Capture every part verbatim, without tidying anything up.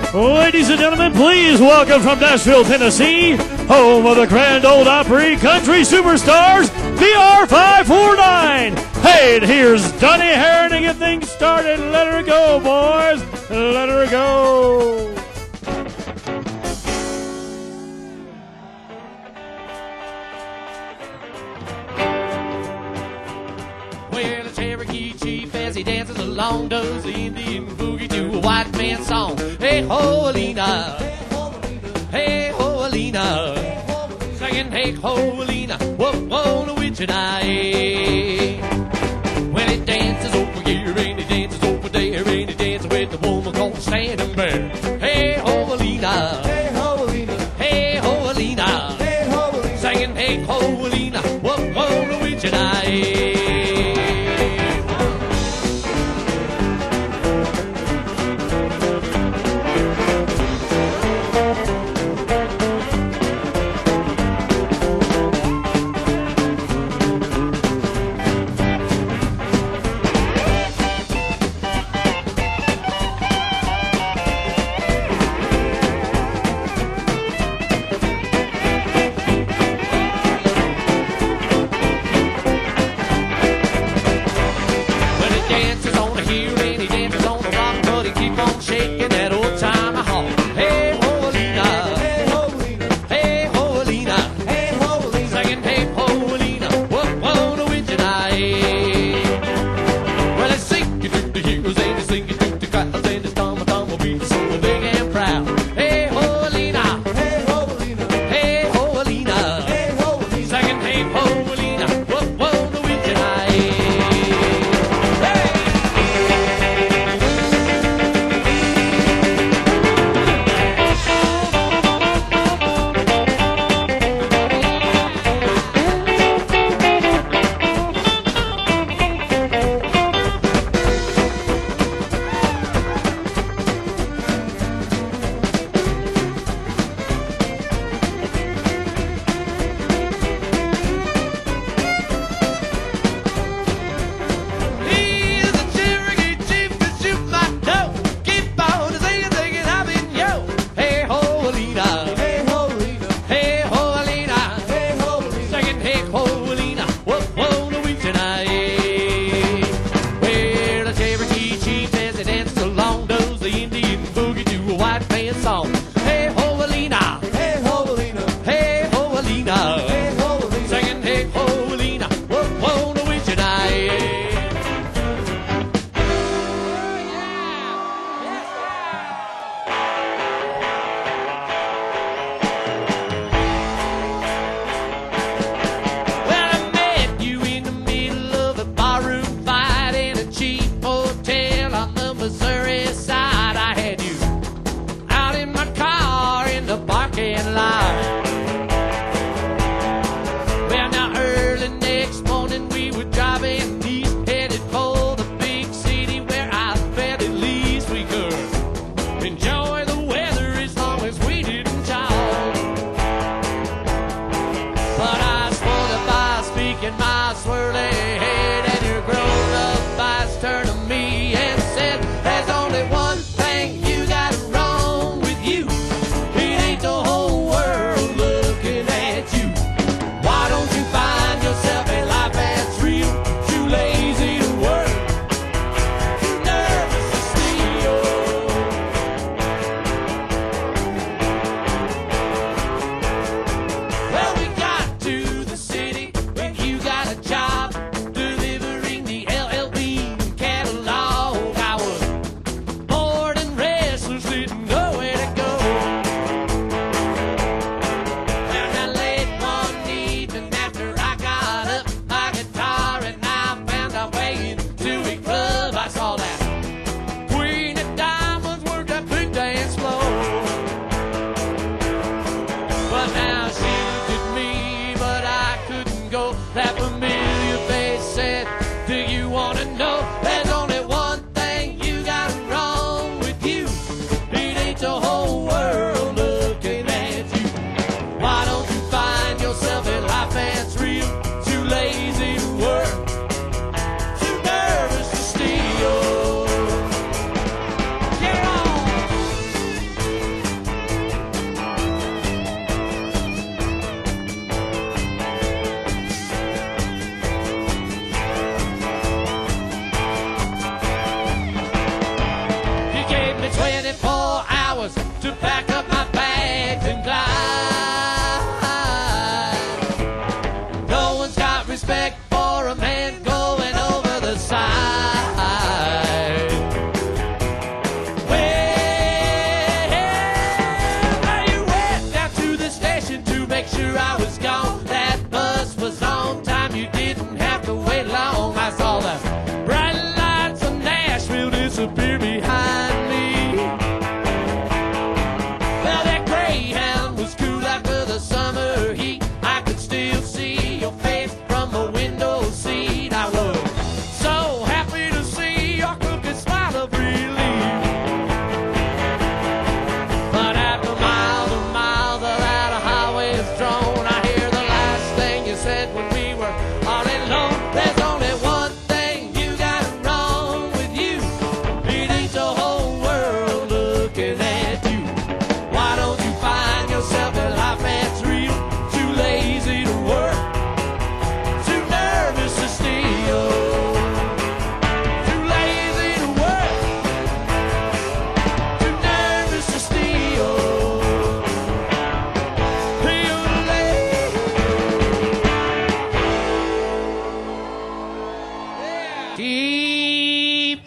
Ladies and gentlemen, please welcome from Nashville, Tennessee, home of the Grand Ole Opry Country Superstars, the R five forty-nine. Hey, and here's Donnie Herron to get things started. Let her go, boys. Let her go. Well, the Cherokee chief as he dances along does the Indian boogie to a white man's song. Hey ho, Alina, hey ho, Alina, singing hey ho, Alina, whoa, whoa, the witch and I. Well, he dances over here and he dances over there and he dances with the woman called Standing Bear. Hey ho, Alina, hey ho, Alina, hey ho, Alina, hey ho, Alina, singing hey ho, Alina, whoa, whoa, the witch and I.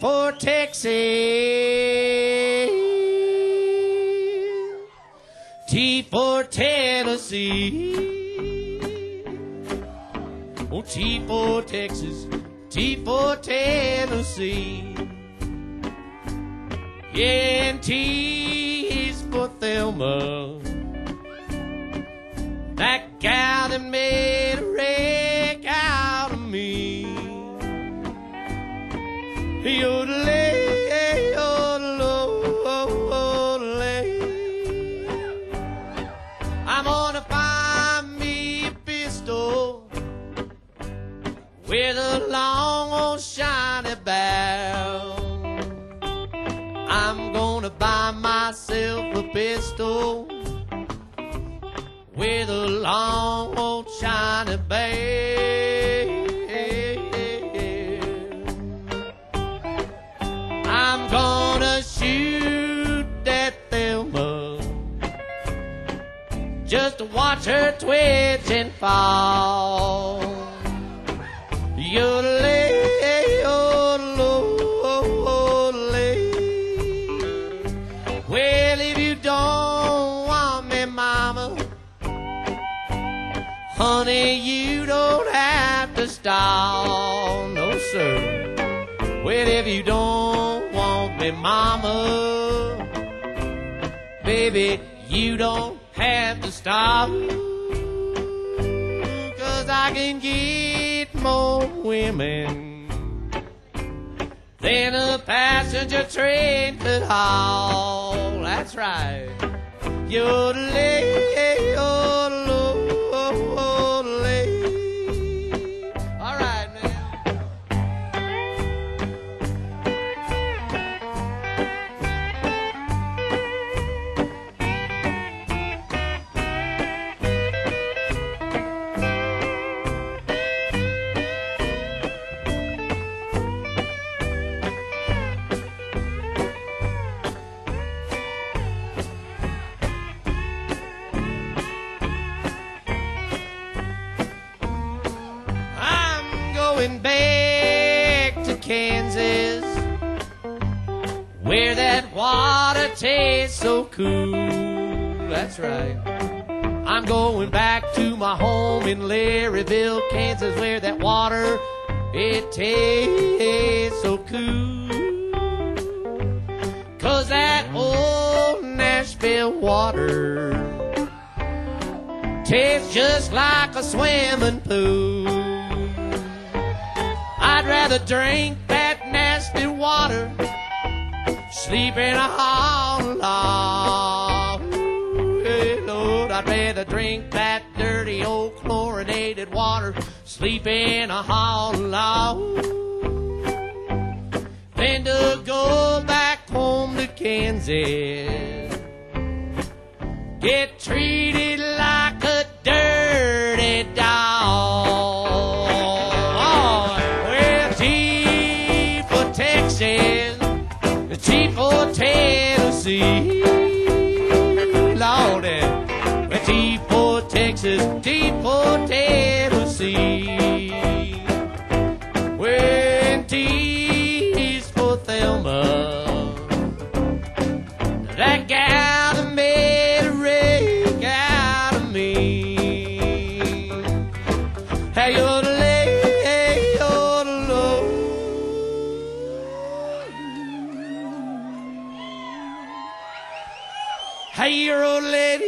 for Texas, T for Tennessee. Oh, T for Texas, T for Tennessee. Yeah, and T is for Thelma, that gal that made a wreck out of me. Yodelay, yodelay. I'm gonna find me a pistol with a long old shiny barrel. I'm gonna buy myself a pistol with a long old shiny barrel. I'm gonna shoot that Thelma just to watch her twitch and fall. Yodelay, yodelay. Well, if you don't want me, mama, honey, you don't have to stall. No, sir. Well, if you don't want me, mama, baby, you don't have to stop. 'Cause I can get more women than a passenger train could haul. That's right. Yodelay, yodelay. All right, man. Going back to Kansas, where that water tastes so cool. That's right. I'm going back to my home in Larryville, Kansas, where that water, it tastes so cool. 'Cause that old Nashville water tastes just like a swimming pool. I'd rather drink that nasty water, sleep in a hollow log. Hey, Lord, I'd rather drink that dirty old chlorinated water, sleep in a hollow log, than to go back home to Kansas, get treated like a dirty dog. T for Tennessee, Lordy. T for Texas, T for Tennessee. When T's for Thelma, that gal that made a wreck out of me. Hey, yodelay. Hey, your old lady.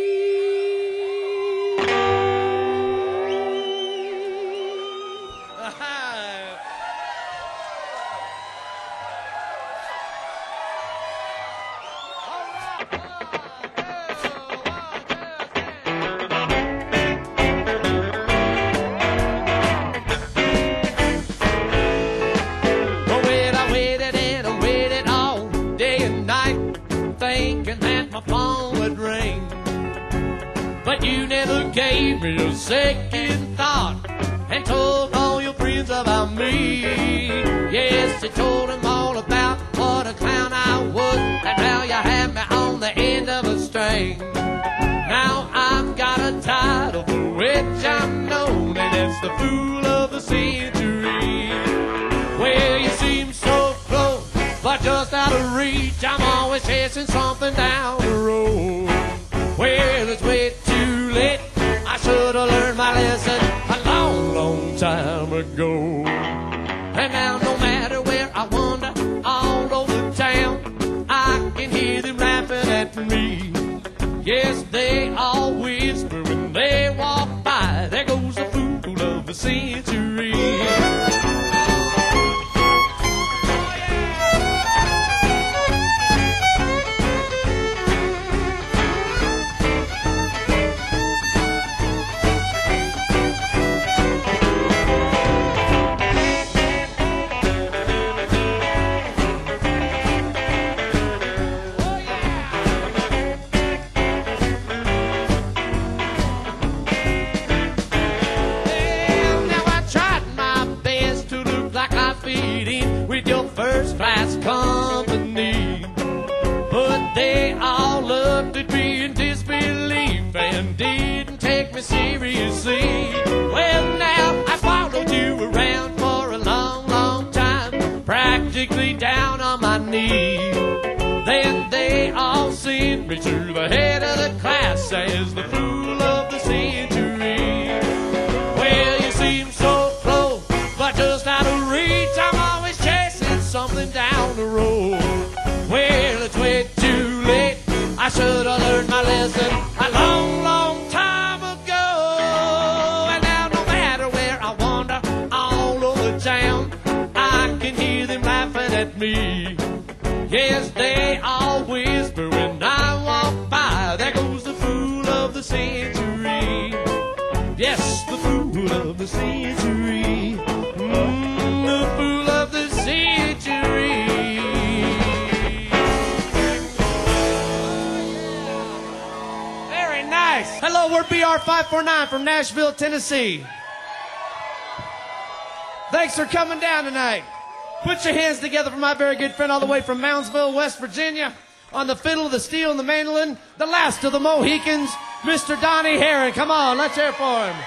But you never gave me a second thought and told all your friends about me. Yes, you told them all about what a clown I was and how you had me on the end of a string. Now I've got a title for which I'm known, and it's the fool of the century. Well, you seem so close but just out of reach. I'm always chasing something down the road. Well, it's way too late. I should have learned my lesson a long, long time ago. And now no matter where I wander all over town, I can hear them laughing at me. Yes, they all whisper when they walk by, there goes the fool of the century. Class company, but they all looked at me in disbelief and didn't take me seriously. Well, now I followed you around for a long, long time, practically down on my knees. Then they all sent me to the head of the class as the fool of the century. Well, you seem so close, but just out of reach. I'm always chasing something down the road. Well, it's way too late. I should have learned my lesson a long, long time ago. And now no matter where I wander all over town, I can hear them laughing at me. Yes, they all whisper when I walk by, there goes the fool of the century. Yes, the fool of the century. Mm, the fool of the century. Very nice. Hello, we're B R five forty-nine from Nashville, Tennessee. Thanks for coming down tonight. Put your hands together for my very good friend all the way from Moundsville, West Virginia, on the fiddle, the steel, and the mandolin, the last of the Mohicans, Mister Donnie Herron. Come on, let's hear for him.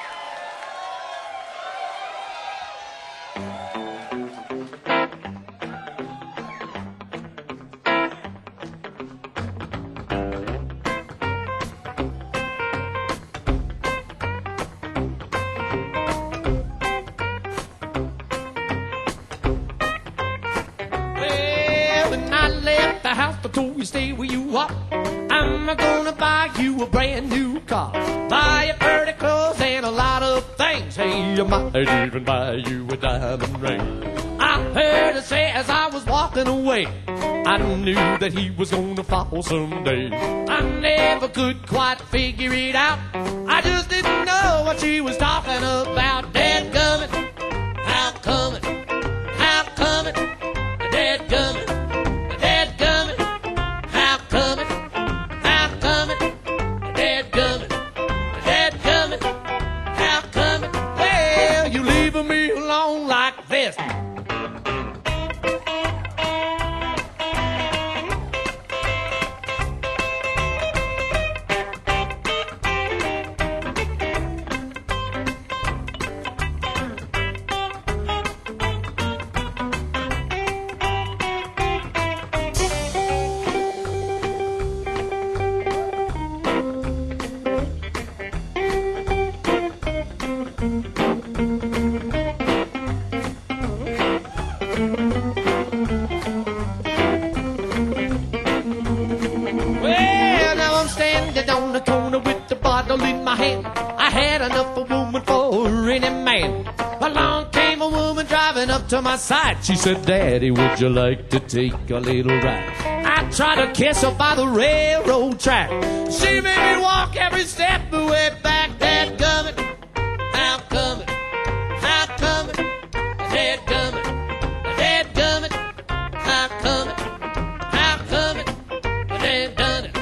I told you stay where you are. I'm gonna buy you a brand new car, buy you pretty clothes and a lot of things. Hey, I might even buy you a diamond ring. I heard it say as I was walking away, I knew that he was gonna fall someday. I never could quite figure it out. I just didn't know what she was talking about. Dadgummit, how come it? How come it? Dadgummit. Me alone like this. On the corner with the bottle in my hand, I had enough of woman for any man. Along came a woman driving up to my side. She said, Daddy, would you like to take a little ride? I tried to kiss her by the railroad track. She made me walk every step the way back. Dadgummit, how come it? How come it? Dadgummit, dadgummit, how come it? How come it? Dad done it.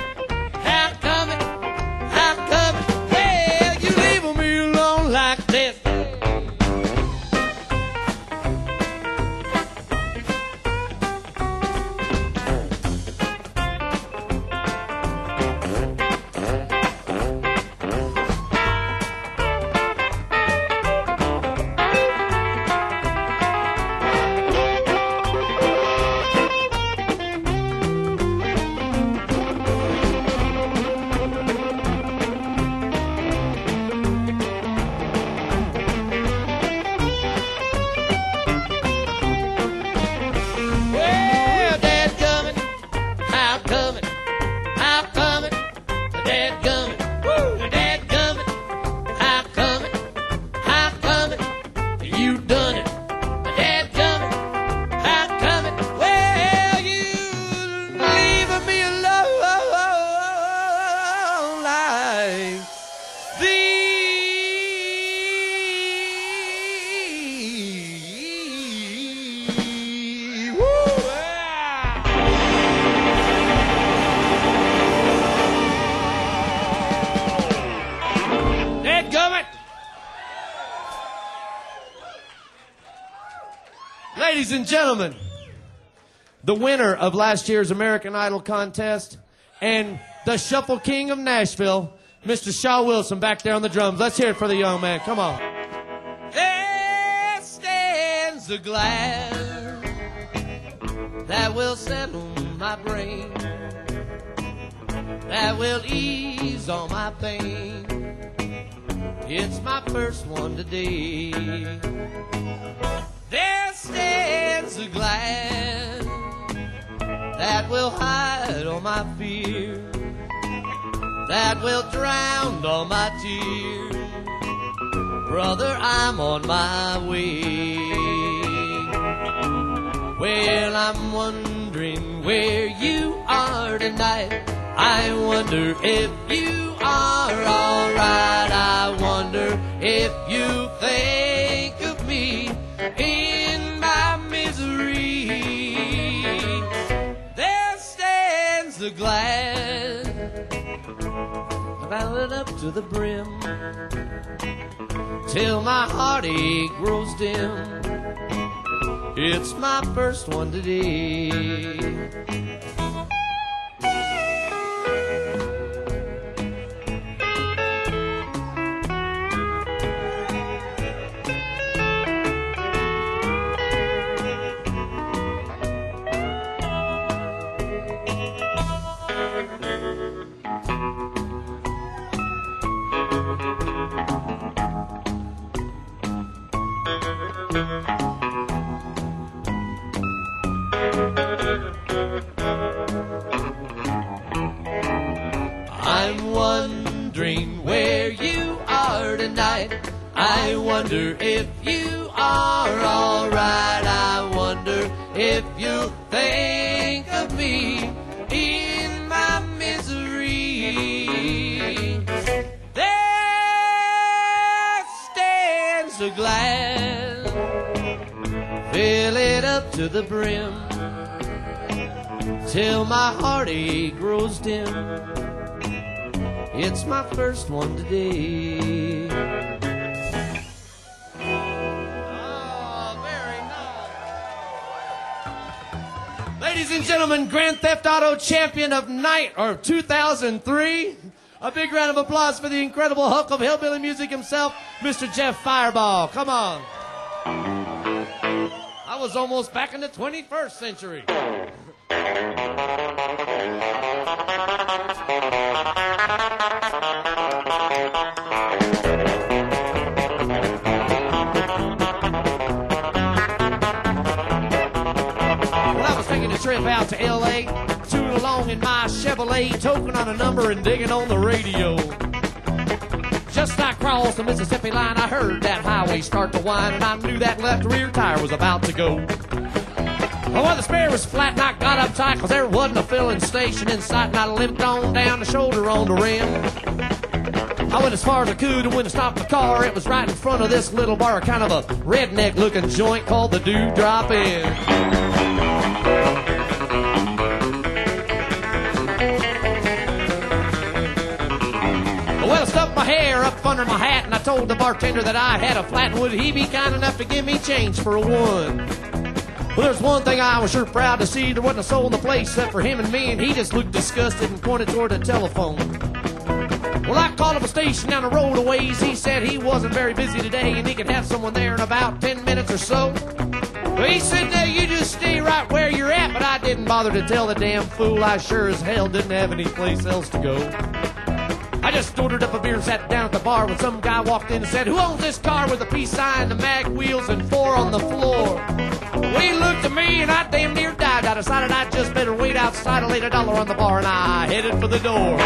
Ladies and gentlemen, the winner of last year's American Idol contest and the Shuffle King of Nashville, Mister Shaw Wilson, back there on the drums. Let's hear it for the young man. Come on. There stands a glass that will settle my brain, that will ease all my pain. It's my first one today. There stands a glass that will hide all my fears, that will drown all my tears. Brother, I'm on my way. Well, I'm wondering where you are tonight. I wonder if you are alright. I wonder if you think of me in my misery. There stands the glass, filled up to the brim, till my heartache grows dim. It's my first one today. I'm wondering where you are tonight. I wonder if you are alright. I wonder if you think of me in my misery. There stands a glass, fill it up to the brim, till my heartache grows dim. It's my first one today. Oh, very nice. Ladies and gentlemen, Grand Theft Auto champion of night, or two thousand three. A big round of applause for the incredible Hulk of hillbilly music himself, Mister Jeff Fireball. Come on. I was almost back in the twenty-first century. Trip out to L A, tooling along in my Chevrolet, toking on a number and digging on the radio. Just like across the Mississippi line, I heard that highway start to whine, and I knew that left rear tire was about to go. Well, the spare was flat and I got up tight, cause there wasn't a filling station in sight, and I limped on down the shoulder on the rim. I went as far as I could, and when I stopped the car, it was right in front of this little bar, kind of a redneck-looking joint called the Dewdrop Inn. Well, I stuffed my hair up under my hat, and I told the bartender that I had a flat, and would he be kind enough to give me change for a one? Well, there's one thing I was sure proud to see. There wasn't a soul in the place except for him and me, and he just looked disgusted and pointed toward the telephone. Well, I called up a station down the road a ways. He said he wasn't very busy today, and he could have someone there in about ten minutes or so. Well, he said, no, you just stay right where you're at, but I didn't bother to tell the damn fool I sure as hell didn't have any place else to go. I just ordered up a beer and sat down at the bar when some guy walked in and said, who owns this car with a peace sign, the mag wheels, and four on the floor? Well, he looked at me and I damn near died. I decided I just better wait outside. I laid a dollar on the bar and I headed for the door.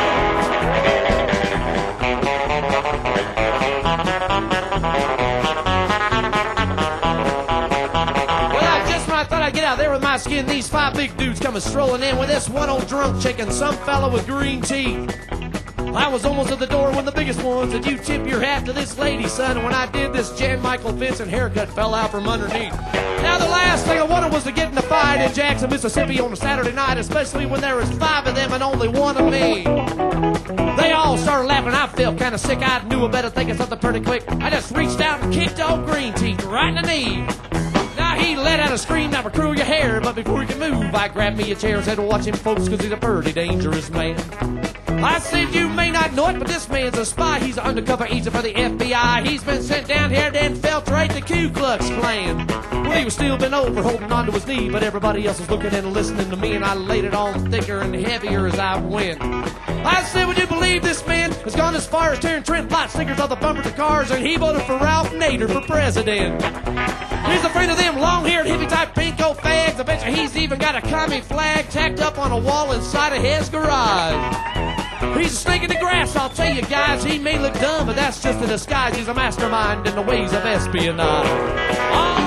Well, I just when I thought I'd get out there with my skin, these five big dudes coming strolling in with this one old drunk chick and some fella with green teeth. I was almost at the door when the biggest one said, you tip your hat to this lady, son. And when I did, this Jan Michael Vincent haircut fell out from underneath. Now the last thing I wanted was to get in a fight in Jackson, Mississippi on a Saturday night, especially when there was five of them and only one of me. They all started laughing. I felt kind of sick. I knew I better think of something pretty quick. I just reached out and kicked old Green Teeth right in the knee. Now He let out a scream that would curl your hair, but before he could move, I grabbed me a chair and said, watch him, folks, because he's a pretty dangerous man. I said, you may not know it, but this man's a spy. He's an undercover agent for the F B I. He's been sent down here to infiltrate the Ku Klux Klan. Well, he was still bent over, holding onto his knee, but everybody else was looking and listening to me, and I laid it on thicker and heavier as I went. I said, would you believe this man has gone as far as tearing Trent Lott stickers on the bumpers of cars, and he voted for Ralph Nader for president. He's afraid of them long-haired, hippie-type pinko fags. I bet you he's even got a commie flag tacked up on a wall inside of his garage. He's a snake in the grass, I'll tell you guys. He may look dumb, but that's just a disguise. He's a mastermind in the ways of espionage. Oh.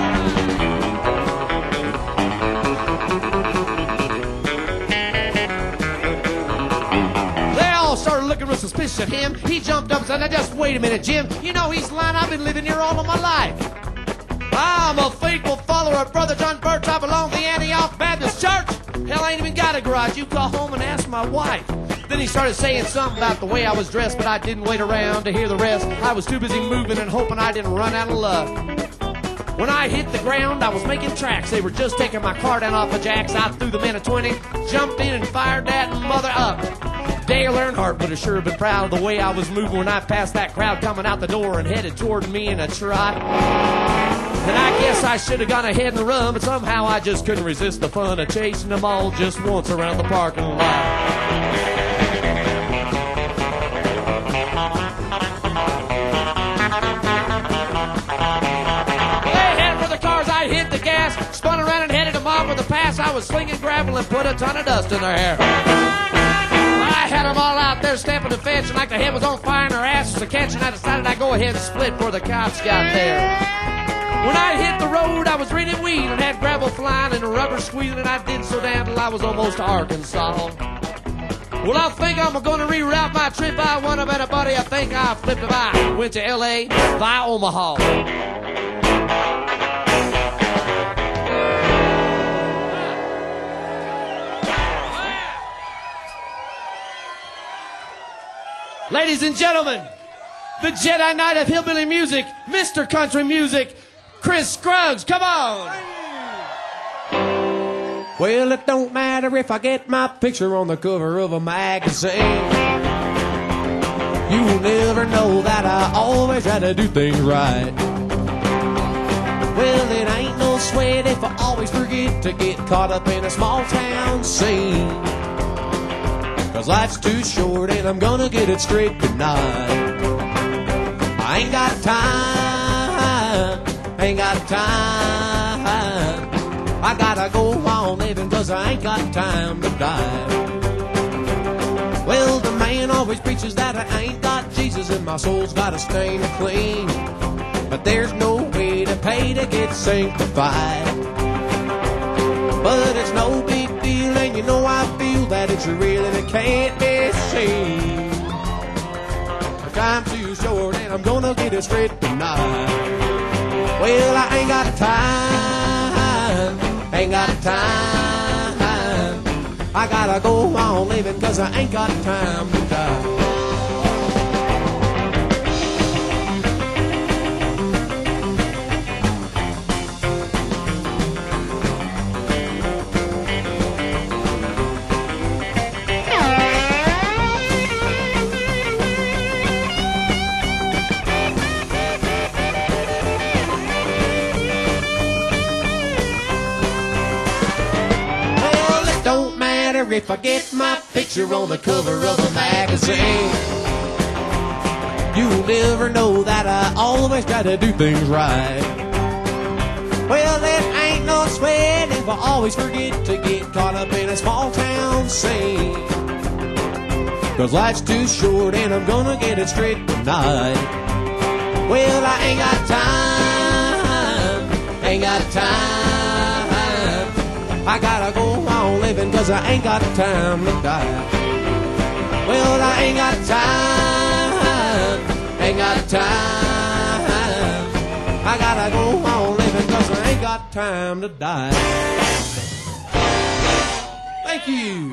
Started looking real suspicious at him. He jumped up and said, now just wait a minute, Jim. You know he's lying. I've been living here all of my life. I'm a faithful follower of Brother John Birch. I belong to the Antioch Baptist Church. Hell, I ain't even got a garage. You call home and ask my wife. Then he started saying something about the way I was dressed, but I didn't wait around to hear the rest. I was too busy moving and hoping I didn't run out of luck. When I hit the ground, I was making tracks. They were just taking my car down off of jacks. I threw them in a twenty, jumped in and fired that mother up. Dale Earnhardt would have sure been proud of the way I was moving when I passed that crowd coming out the door and headed toward me in a trot. And I guess I should have gone ahead and run, but somehow I just couldn't resist the fun of chasing them all just once around the parking lot. I hit the gas, spun around and headed them off with a pass. I was slinging gravel and put a ton of dust in their hair. I had them all out there stamping the fence, and like the head was on fire and their ass was a catch, and I decided I'd go ahead and split before the cops got there. When I hit the road, I was reading weed and had gravel flying and rubber squeezing, and I did so down till I was almost to Arkansas. Well, I think I'm going to reroute my trip. I won a better buddy. I think I flipped it by. Went to L A via Omaha. Ladies and gentlemen, the Jedi Knight of Hillbilly Music, Mister Country Music, Chris Scruggs, come on! Well, it don't matter if I get my picture on the cover of a magazine. You'll never know that I always try to do things right. Well, it ain't no sweat if I always forget to get caught up in a small town scene. Cause life's too short and I'm gonna get it straight tonight. I ain't got time, ain't got time. I gotta go on living cause I ain't got time to die. Well, the man always preaches that I ain't got Jesus and my soul's gotta stay clean. But there's no way to pay to get sanctified. But it's no big deal, and you know I feel that it's real and it can't be seen. Time's too short and I'm gonna get it straight tonight. Well, I ain't got time, ain't got time. I gotta go on living cause I ain't got time to die. If I get my picture on the cover of a magazine, you'll never know that I always try to do things right. Well, it ain't no sweat if I always forget to get caught up in a small town scene. Cause life's too short and I'm gonna get it straight tonight. Well, I ain't got time, ain't got time. I gotta go on living cause I ain't got time to die. Well, I ain't got time, ain't got time. I gotta go on living cause I ain't got time to die. Thank you.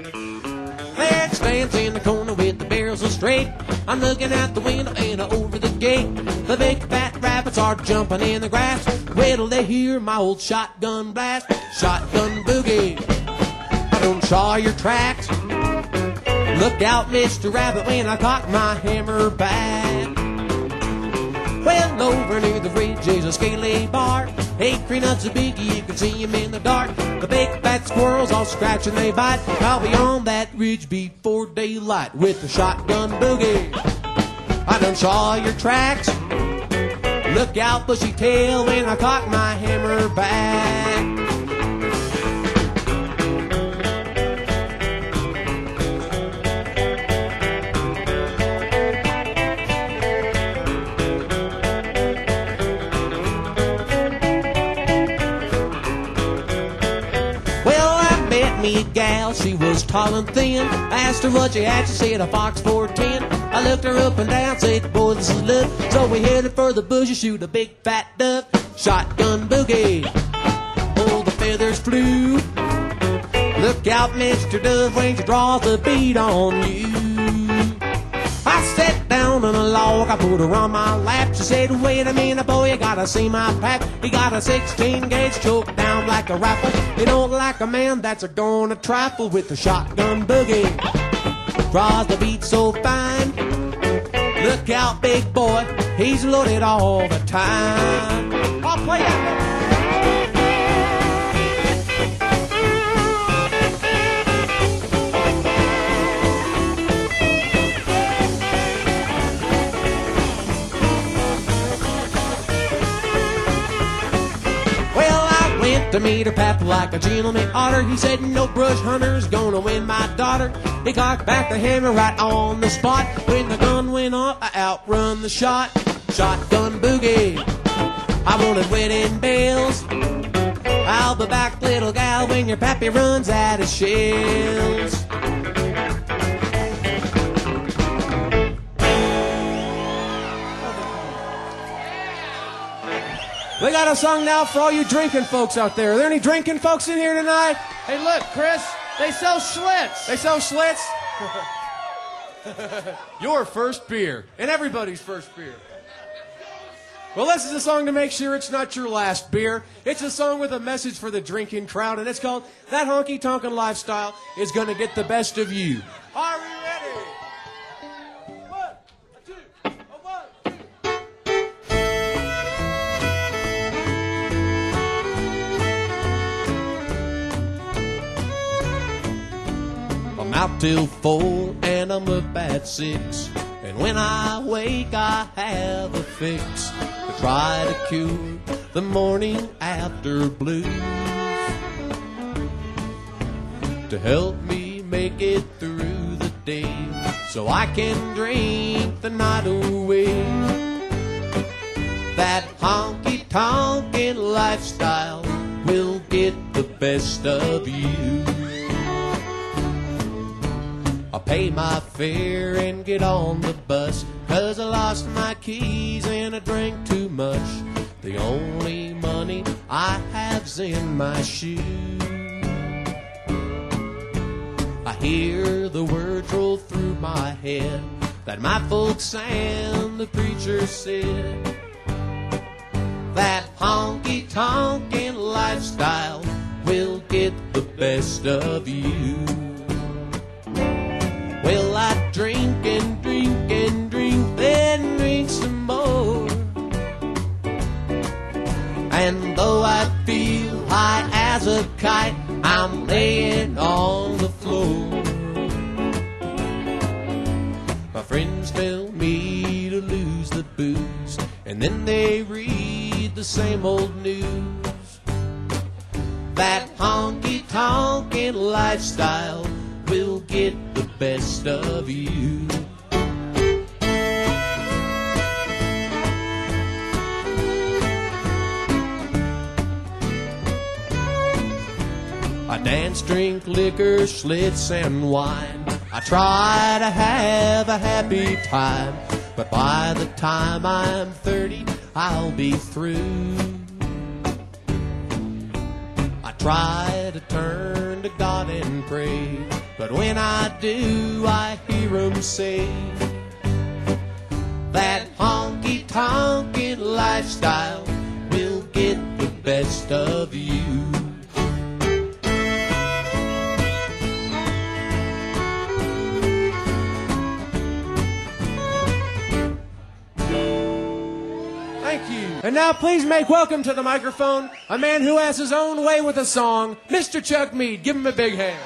There it stands in the corner with the barrels so straight. I'm looking out the window and over the gate. The big fat rabbits are jumping in the grass. Wait till they hear my old shotgun blast. Shotgun boogie, I don't saw your tracks. Look out, Mister Rabbit, when I cock my hammer back. Well, over near the ridge is a scaly bar. Hickory nuts are big, you can see him in the dark. The big fat squirrels all scratch and they bite. I'll be on that ridge before daylight with the shotgun boogie. I done saw your tracks. Look out, bushy tail, when I cock my hammer back. Me a gal, she was tall and thin. I asked her what she had, she said a Fox four ten. I looked her up and down, said, boy, this is love. So we headed for the bush to shoot a big fat dove. Shotgun boogie, oh, the feathers flew. Look out, Mister Dove, when she draws the bead on you. I sat down on a log, I put her on my lap. She said, wait a minute, boy, you gotta see my pap. He got a sixteen gauge choked down like a rifle. He don't like a man that's a gonna trifle with the shotgun boogie. Draws the beat so fine. Look out, big boy, he's loaded all the time. I'll play that. To meet her pap like a gentleman otter. He said, no brush hunter's gonna win my daughter. He cocked back the hammer right on the spot. When the gun went off, I outrun the shot. Shotgun boogie, I wanted wedding bells. I'll be back, little gal, when your pappy runs out of shells. We got a song now for all you drinking folks out there. Are there any drinking folks in here tonight? Hey, look, Chris, they sell Schlitz. They sell Schlitz? Your first beer. And everybody's first beer. Well, this is a song to make sure it's not your last beer. It's a song with a message for the drinking crowd, and it's called That Honky Tonkin' Lifestyle Is Gonna Get the Best of You. Are we ready? One, a two, a one, two. I'm out till four and I'm up at six. And when I wake, I have a fix to try to cure the morning after blues, to help me make it through the day, so I can drink the night away. That honky-tonkin' lifestyle will get the best of you. I'll pay my fare and get on the bus, 'cause I lost my keys and I drank too much. The only money I have's in my shoe. I hear the words roll through my head that my folks and the preacher said. That honky-tonkin' lifestyle will get the best of you. Well, I drink and drink and drink, then drink some more. And though I feel high as a kite, I'm laying on the floor. My friends tell me to lose the booze, and then they read the same old news. That honky-tonkin' lifestyle will get the best of you. I dance, drink liquor, Schlitz, and wine. I try to have a happy time, but by the time I'm thirty, I'll be through. I try to turn to God and pray, but when I do, I hear 'em say that honky honky-tonkin' lifestyle will get the best of you. Thank you. And now please make welcome to the microphone a man who has his own way with a song, Mister Chuck Mead. Give him a big hand.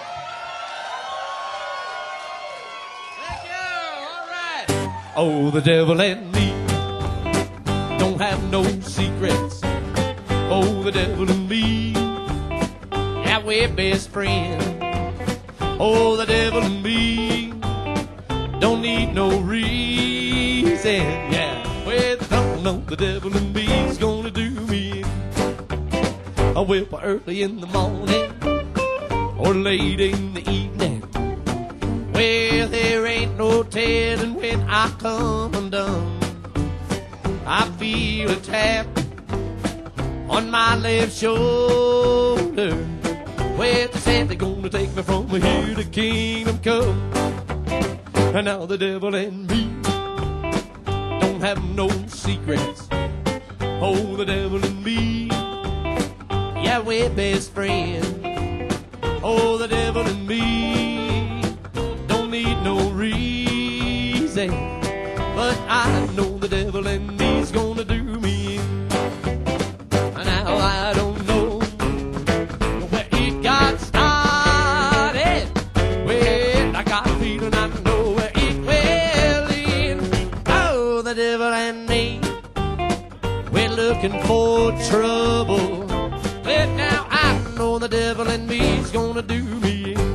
Thank you. All right. Oh, the devil and me don't have no secrets. Oh, the devil and me, yeah, we're best friends. Oh, the devil and me don't need no reason. Yeah, well, don't know the devil and me's gonna do me in. Oh, well, early in the morning or late in the evening. Well, there ain't no telling when I come undone. I feel a tap on my left shoulder. Well, they said they're gonna take me from here to kingdom come. And now the devil and me don't have no secrets. Oh, the devil and me, yeah, we're best friends. Oh, the devil and me don't need no reason, but I know the devil and me's gonna do me in. Now I don't know where it got started. Well, I got a feeling I know where it will end. Oh, the devil and me, we're looking for trouble. But now I know the devil and me's gonna do me in.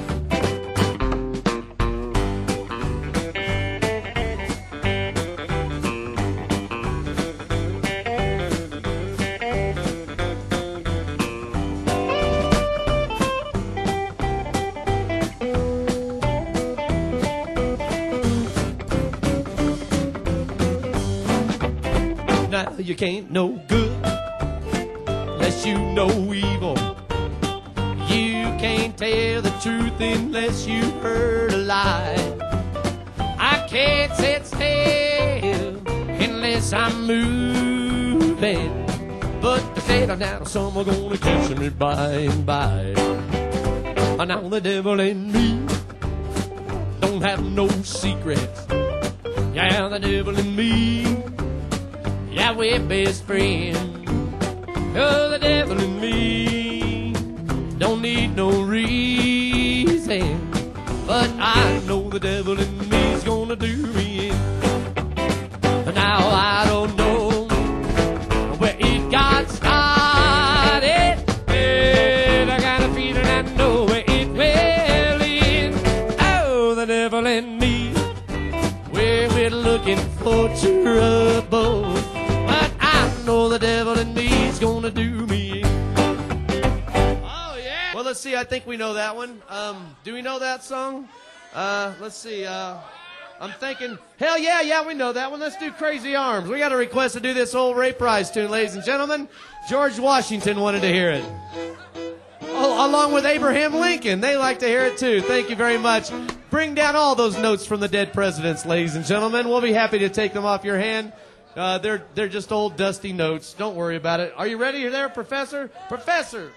Now you can't know good unless you know evil. You can't tell the truth unless you've heard a lie. I can't sit still unless I'm moving. But they said now someone gonna catch me by and by. Now the devil and me don't have no secrets. Yeah, the devil and me, yeah, we're best friends. Oh, the devil and me don't need no reason, but I know the devil and me's gonna do me in. Now I don't know where it got started, but I got a feeling I know where it will end. Oh, the devil and me, well, we're looking for trouble, but I know the devil and me's gonna do me in. Oh, yeah. Well, let's see. I think we know that one. Um, do we know that song? Uh, let's see. Uh, I'm thinking, hell yeah, yeah, we know that one. Let's do Crazy Arms. We got a request to do this old Ray Price tune, ladies and gentlemen. George Washington wanted to hear it. Oh, along with Abraham Lincoln. They like to hear it too. Thank you very much. Bring down all those notes from the dead presidents, ladies and gentlemen. We'll be happy to take them off your hand. Uh, they're, they're just old dusty notes. Don't worry about it. Are you ready? You're there, Professor? Professor!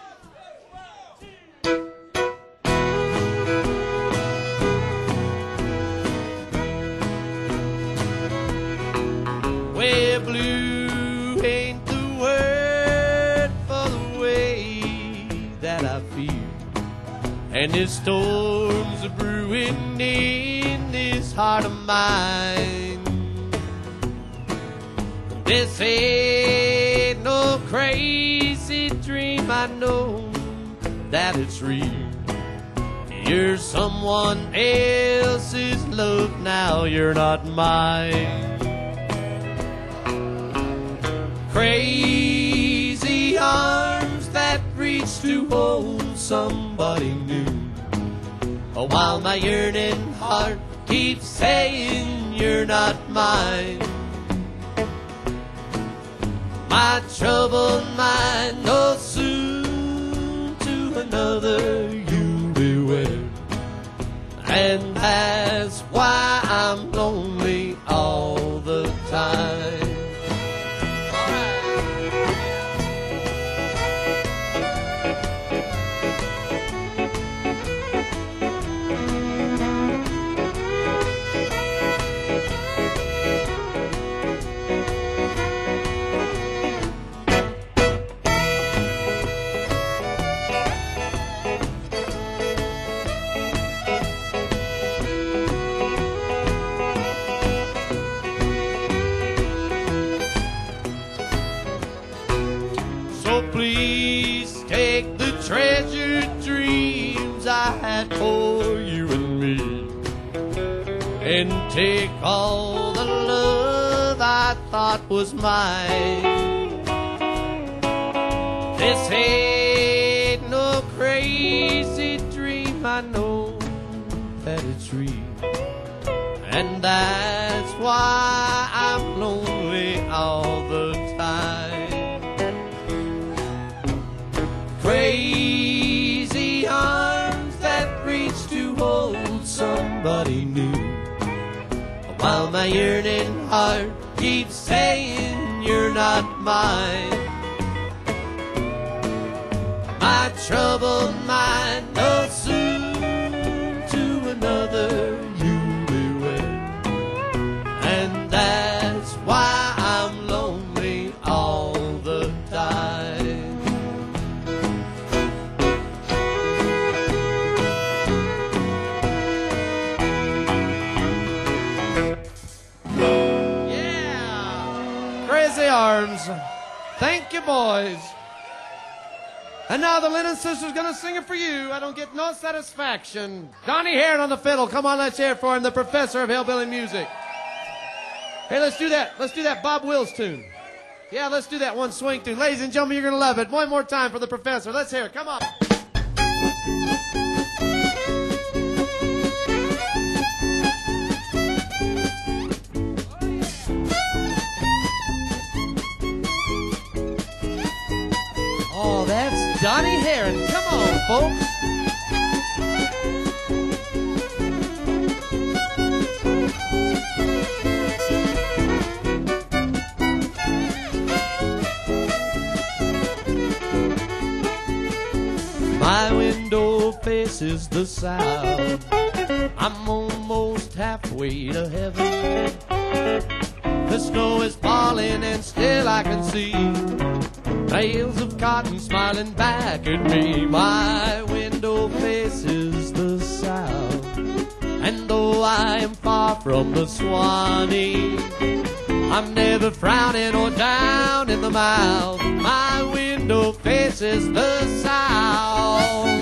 Well, blue ain't the word for the way that I feel, and there's storms are brewing in this heart of mine. This ain't no crazy dream, I know that it's real. You're someone else's love now, you're not mine. Crazy arms that reach to hold somebody new, while my yearning heart keeps saying you're not mine. My troubled mind knows soon to another you'll be wed, and that's why I'm lonely all the time. So please take the treasured dreams I had for you and me, and take all the love I thought was mine. This ain't no crazy dream, I know that it's real, and that's why I'm lonely all the time. Crazy arms that reach to hold somebody new, while my yearning heart keeps saying you're not mine. My troubled mind knows soon to another you'll be wed, and that's why I'm lonely all the time. Yeah! Crazy Arms. Thank you, boys. And now the Lennon Sisters gonna sing it for you. I don't get no satisfaction. Donnie Heron on the fiddle. Come on, let's hear it for him, the professor of hillbilly music. Hey, let's do that. Let's do that Bob Wills tune. Yeah, let's do that one swing tune. Ladies and gentlemen, you're gonna love it. One more time for the professor. Let's hear it. Come on. Oh, that's Donnie Heron. Come on, folks. My window faces the south. I'm almost halfway to heaven. The snow is falling and still I can see bales of cotton smiling back at me. My window faces the south, and though I am far from the Swanee, I'm never frowning or down in the mouth. My window faces the south.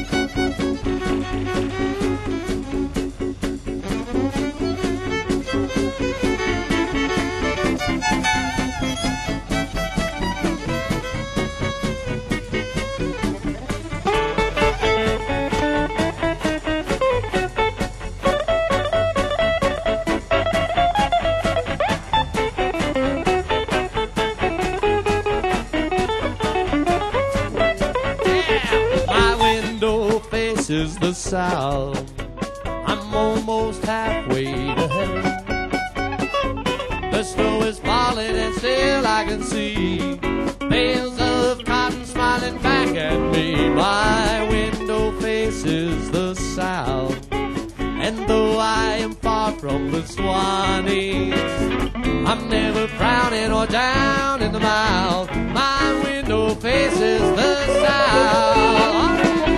Is the south. I'm almost halfway to heaven. The snow is falling and still I can see bales of cotton smiling back at me. My window faces the south, and though I am far from the Swanee, I'm never frowning or down in the mouth. My window faces the south.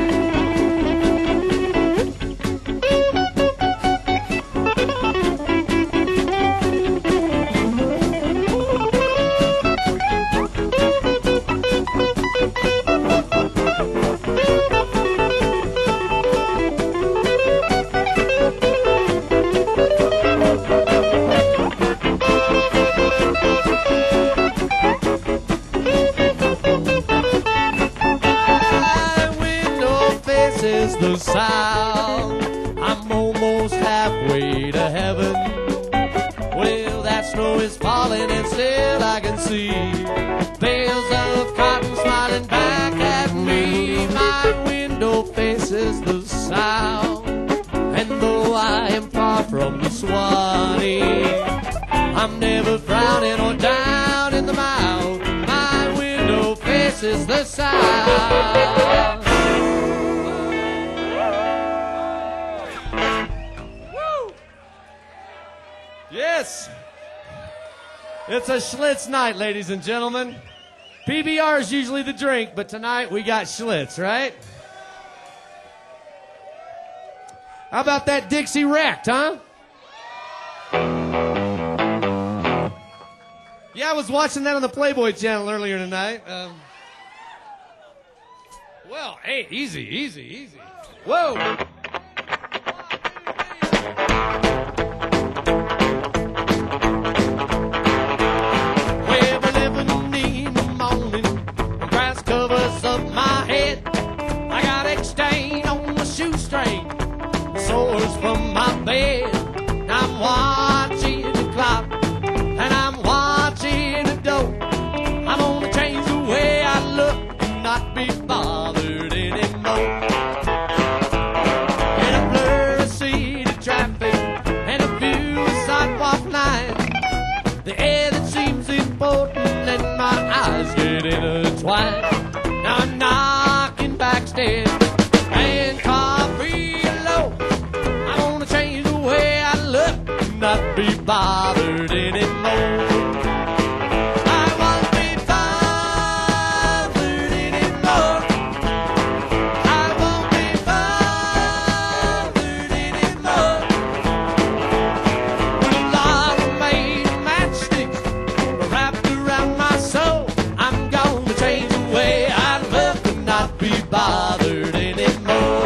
The south, I'm almost halfway to heaven. Well, that snow is falling and still I can see bales of cotton smiling back at me. My window faces the south, and though I am far from the Swanee, I'm never frowning or down in the mouth. My window faces the south. Yes. It's a Schlitz night, ladies and gentlemen. P B R is usually the drink, but tonight we got Schlitz, right? How about that Dixie Wrecked, huh? Yeah, I was watching that on the Playboy channel earlier tonight. Um, Well, hey, easy, easy, easy. Whoa. Well, we're living in the morning, the grass covers up my head. I got a stain on my shoestring, sores from my bed. I'm watching the clock, and I'm watching the door. I'm gonna change the way I look and not be bothered anymore. In a blurry city traffic and a few sidewalk lines, the air that seems important and my eyes get intertwined. Now I'm knocking backstage and coffee low. I'm gonna change the way I look and not be bothered anymore. Bothered anymore.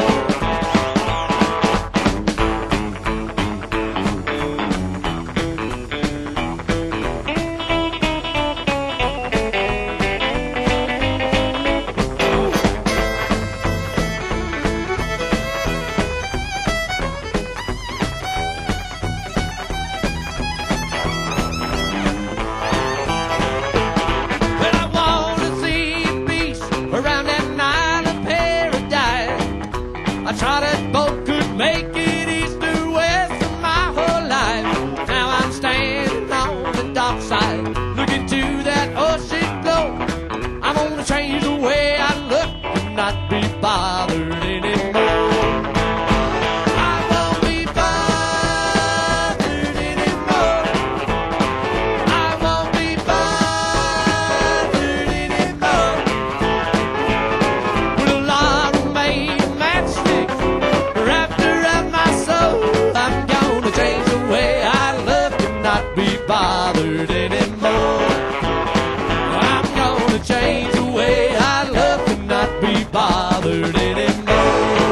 Well, I wanna see a beach around that night of paradise. I tried that boat could make it east or west of my whole life. Now I'm standing on the dockside, looking to that ocean glow. I'm gonna change the way I look and not be bothered anymore. I won't be bothered anymore. I won't be bothered anymore. With a lot of made matchsticks wrapped around my soul, I'm gonna change the way I look and not be bothered anymore. I'm gonna change the way I look and not be bothered anymore.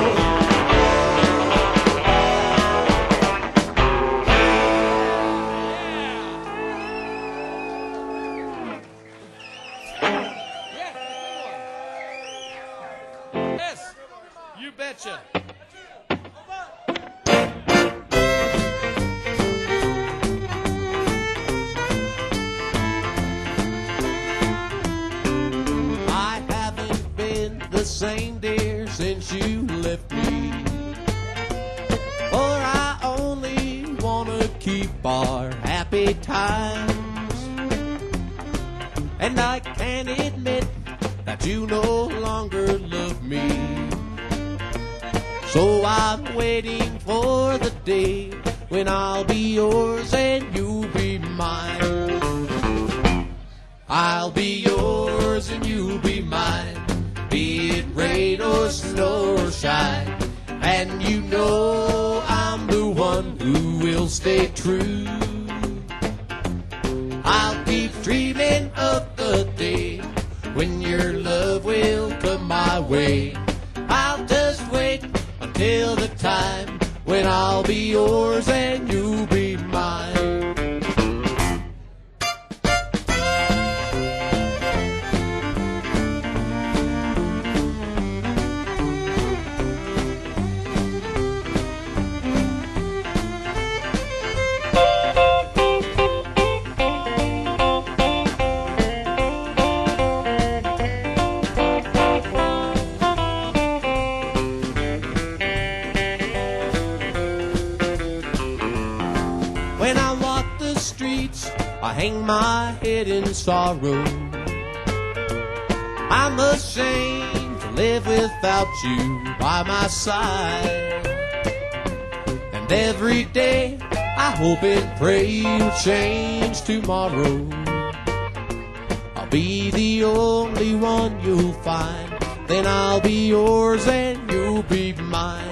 Yes, you betcha. I haven't been the same, dear, since you left me. For I only wanna keep our happy times. And I can admit that you no longer love me. So I'm waiting for the day when I'll be yours and you'll be mine. I'll be yours and you'll be mine, be it rain or snow or shine. And you know I'm the one who will stay true. I'll keep dreaming of the day when your love will come my way. I'll just wait until the time when I'll be yours and you'll be mine. When I walk the streets, I hang my head in sorrow. I'm ashamed to live without you by my side. And every day I hope and pray you'll change tomorrow. I'll be the only one you'll find, then I'll be yours and you'll be mine.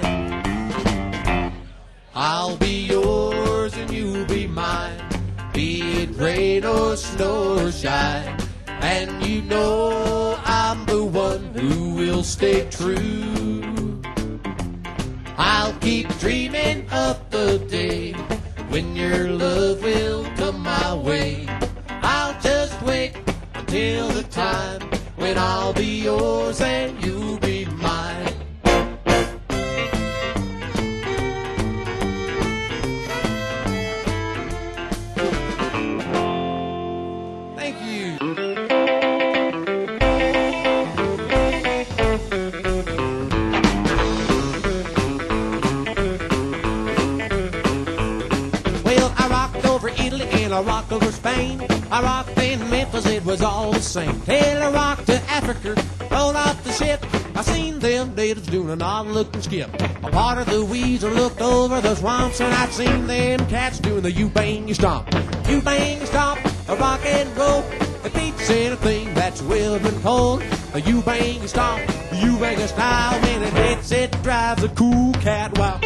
I'll be yours and you'll be mine, be it rain or snow or shine. And you know I'm the one who will will stay true. I'll keep dreaming of the day when your love will come my way. I'll just wait until the time when I'll be yours and you'll be mine. Thank you. Well, I rocked over Italy and I rocked over Spain. I rocked in Memphis, it was all the same. Till I rocked to Africa, rolled off the ship. I seen them natives doing an odd looking skip. A part of the weeds, I looked over the swamps, and I seen them cats doing the you-bang stomp. You-bang stomp, a rock and roll. It beats anything that's well been told. A you-bang stomp, a you-bang style. When it hits, it drives a cool cat wild.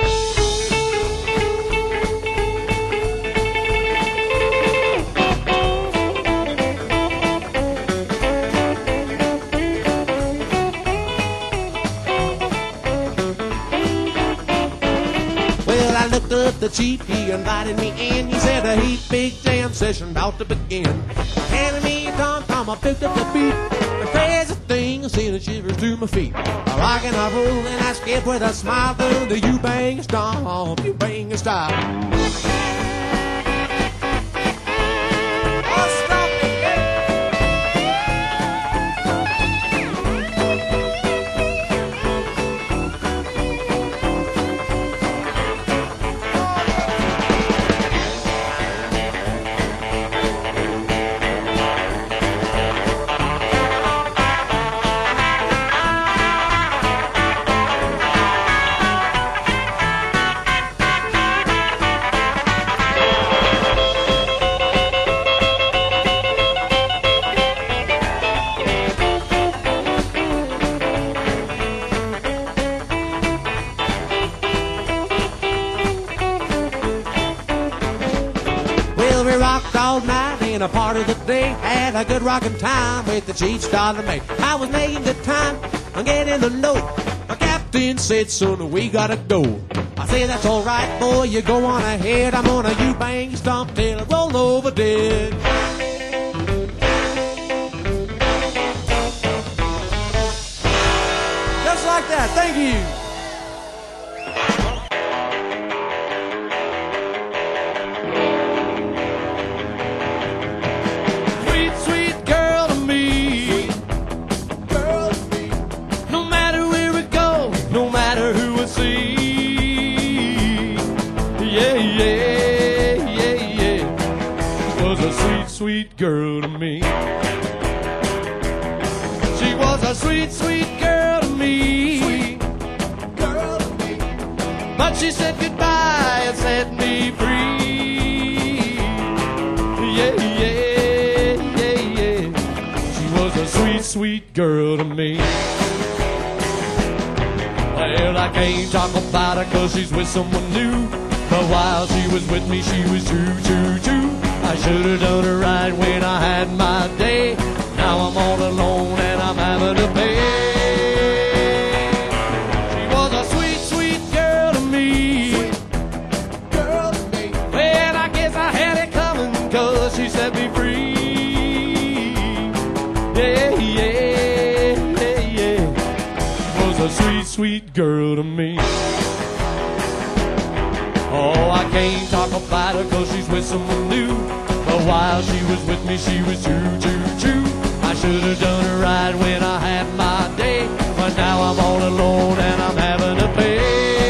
I looked up the chief, he invited me in. He said a heat big jam session about to begin. Handed me a tom-tom, I picked up the beat. The crazy thing, I seen the shivers to my feet. I rock and I roll and I skip with a smile through the you-bang stomp, you-bang style. Oh, stop it, a part of the day, had a good rockin' time with the chief starting to make. I was making good time, I'm getting the note. My captain said, son, we gotta go. I say, that's alright, boy, you go on ahead. I'm gonna you-bang stomp till I roll over dead. Just like that, thank you. Sweet girl to me. She was a sweet, sweet girl to me. Sweet girl to me. But she said goodbye and set me free. Yeah, yeah, yeah, yeah. She was a sweet, sweet girl to me. Well, I can't talk about her 'cause she's with someone new. But while she was with me, she was true, true, true. I should have done her right when I had my day. Now I'm all alone and I'm having to pay. She was a sweet, sweet girl to me. Sweet girl to me. Well, I guess I had it coming 'cause she set me free. Yeah, yeah, yeah, yeah. She was a sweet, sweet girl to me. Oh, I can't talk about her 'cause she's with someone new. But while she was with me, she was true, true, true. I should have done her right when I had my day. But now I'm all alone and I'm having to pay.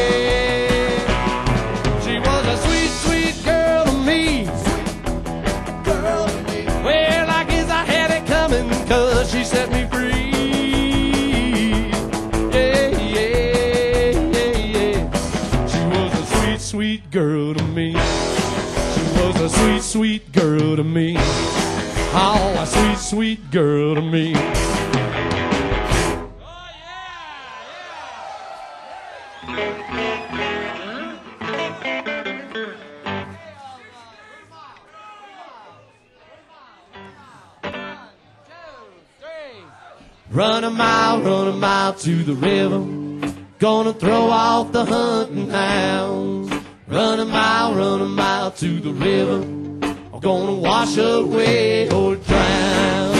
She was a sweet, sweet girl to me. Sweet girl to me. Well, I guess I had it coming 'cause she set me free. Yeah, yeah, yeah, yeah. She was a sweet, sweet girl to me. She was a sweet, sweet girl to me. Oh, a sweet, sweet girl to me. Run a mile, run a mile to the river. Gonna throw off the hunting hounds. Run a mile, run a mile to the river. I'm gonna wash away or drown.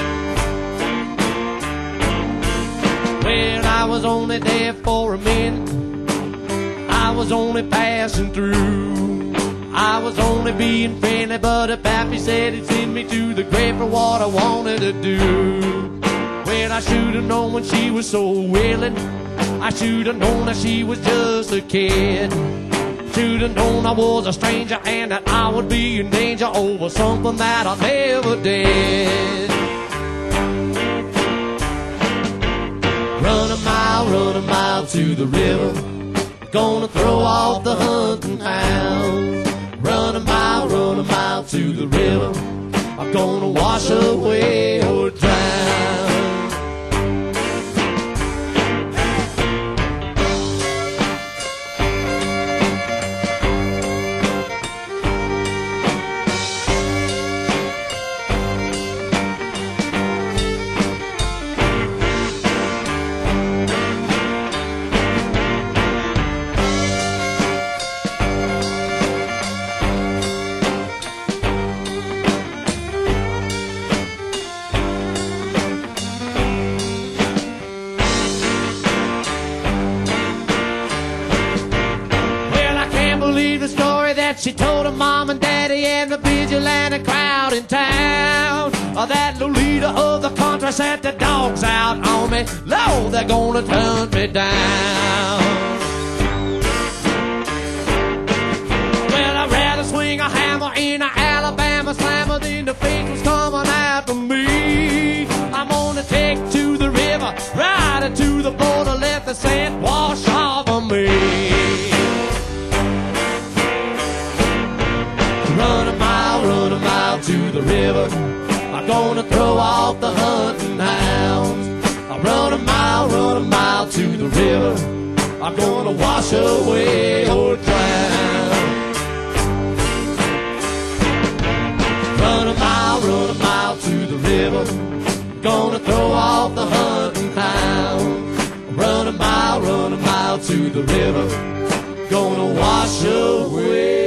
Well, I was only there for a minute. I was only passing through. I was only being friendly, but a pappy said he'd send me to the grave for what I wanted to do. Well, I should have known when she was so willing. I should have known that she was just a kid. Should have known I was a stranger and that I would be in danger over something that I never did. Run a mile, run a mile to the river. Gonna throw off the hunting hounds. Run a mile, run a mile to the river. I'm gonna wash away or drown. She told her mom and daddy and the vigilante crowd in town. Oh, that Lolita of the country set the dogs out on me. Lord, they're gonna turn me down. Well, I'd rather swing a hammer in an Alabama slammer than the face was coming after me. I'm gonna take to the river, ride it to the border, let the sand wash off of me. Run a mile, run a mile to the river. I'm gonna throw off the hunting hounds. I run a mile, run a mile to the river. I'm gonna wash away or drown. Run a mile, run a mile to the river. Gonna throw off the hunting hounds. Run a mile, run a mile to the river. Gonna wash away.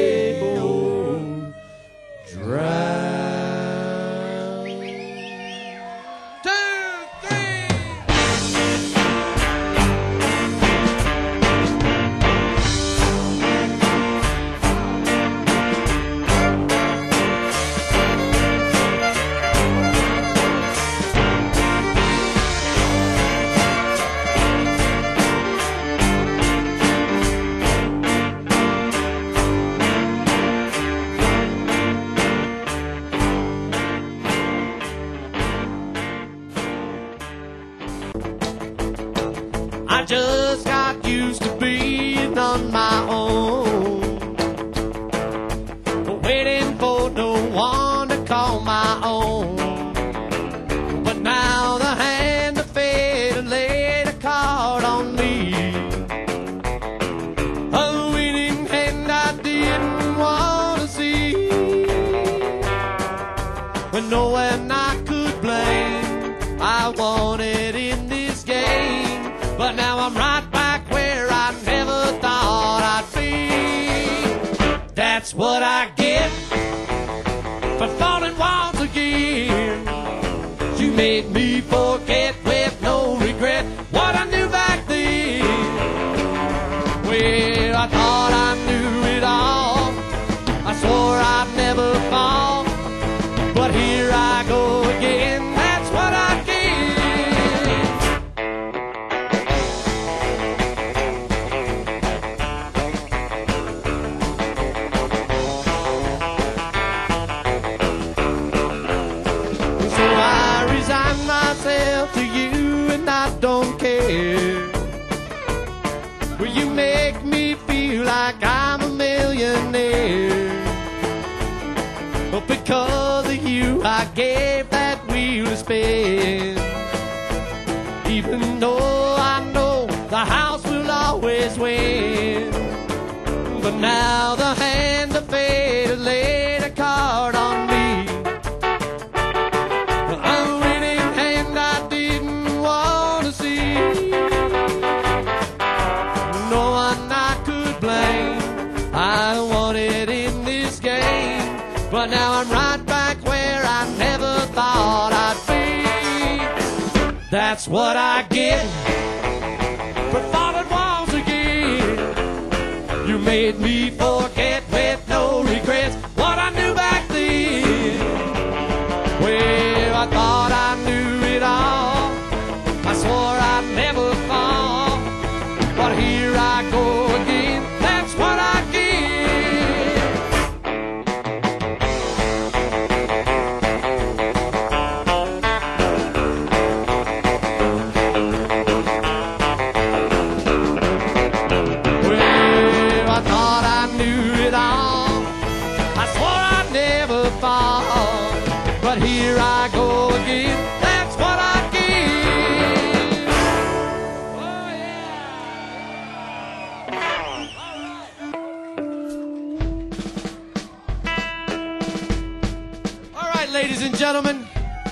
I just got used to being on my own, waiting for no one to call my own. But now the hand of fate laid a card on me, a winning hand I didn't want to see. When no one I could blame, I wanted in this game. But now I'm right back where I never thought I'd be. That's what I get for falling once again. You made me forget with no regret what I knew back then. Well, I thought I knew it all. I swore I'd never fall. But here I go again. That's what I get. To you and I don't care. Will you make me feel like I'm a millionaire? But because of you I gave that wheel to spin. Even though I know the house will always win. But now the hand of fate has laid a card on me. A winning hand I didn't That's what I get for falling once again. You made me forget with no regrets what I knew back then. Well, I thought I knew it all. I swore I'd never fall. But here I go again. That's what I get. Well, I thought I knew it all. I swore I'd never fall. But here I go again. That's what I get. Oh, yeah. All right, ladies and gentlemen.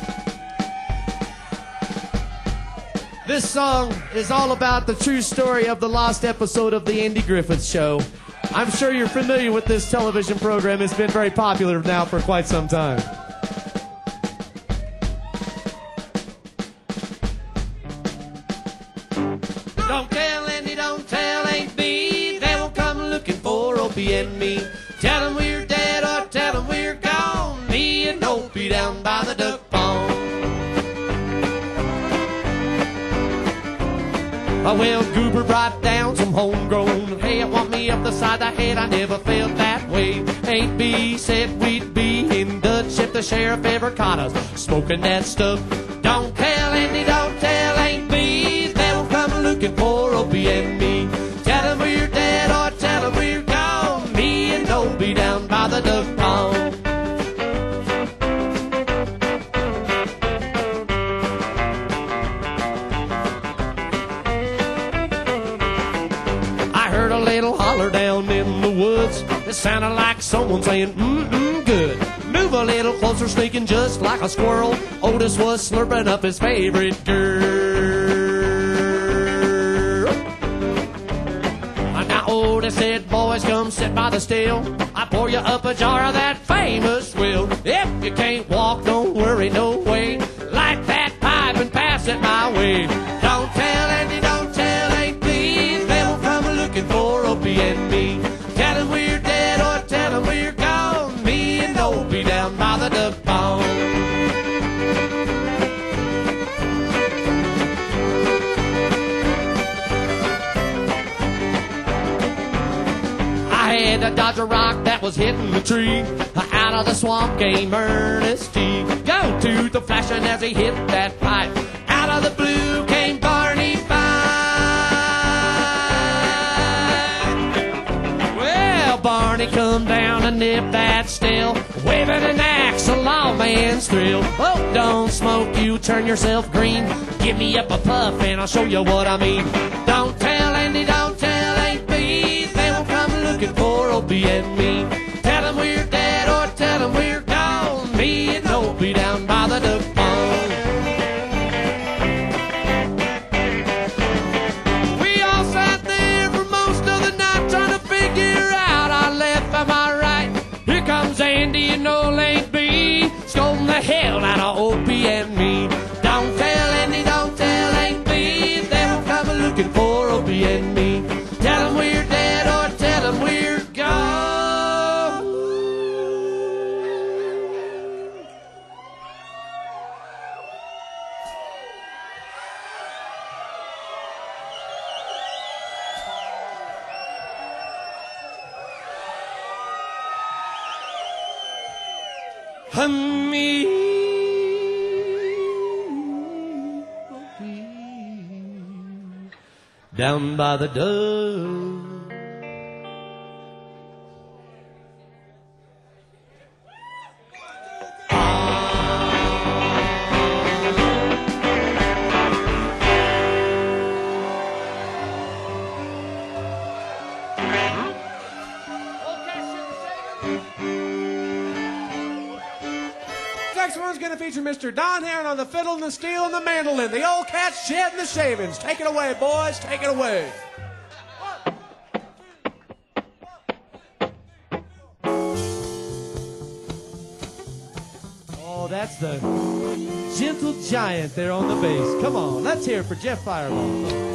This song is all about the true story of the lost episode of the Andy Griffith Show. I'm sure you're familiar with this television program. It's been very popular now for quite some time. Don't tell Andy, don't tell Aunt Bee. They will come looking for Opie and me. Tell them we're dead or tell them we're gone. Me and Opie down by the duck pond. I will goober right down some homegrown. Hey, I want me up the side of the head. I never felt that way. Aunt Bee said we'd be in Dutch if the sheriff ever caught us smoking that stuff. Don't tell Andy, don't tell Aunt Bee. They will come looking for Opie and me. Tell them we're dead or tell them we're gone. Me and Opie down by the duck pond. I heard a little holler down in the woods. It sounded like someone saying, mm-mm, good. Move a little closer, sneaking just like a squirrel. Otis was slurping up his favorite girl. Now Otis said, boys, come sit by the still. I pour you up a jar of that famous will. If you can't walk, don't worry, no way. Light that pipe and pass it my way. Don't tell Andy, don't tell Aunt Bee. They will come looking for Opie and me. Tell them we're dead or tell them we're gone. Me and Opie down by the duck pond. I had to dodge a rock that was hitting the tree. Out of the swamp came Ernest T. Go to the flashing as he hit that pipe. Out of the blue came Barney Fife. Well, Barney come down and nip that still, waving an axe, a lawman's thrill. Oh, don't smoke, you turn yourself green. Give me up a puff and I'll show you what I mean. Don't tell Andy, don't tell Aunt Bee. They will come looking for Opie and me. Tell them we're dead or tell them we're gone. Me and Opie down by the duck pond. We all sat there for most of the night trying to figure out our left from our right. Here comes Andy and old Aunt Bee, scolding the hell out of Opie and me. Don't tell Andy, don't tell Aunt Bee. They will come looking for Opie and me. Tell them we're dead or tell them we're gone. Me, Opie, down by the duck. Next one's going to feature Mister Don Herron on the fiddle and the steel and the mandolin. The old cat's shed and the shavings. Take it away, boys. Take it away. Oh, that's the gentle giant there on the bass. Come on, let's hear it for Jeff Fireball.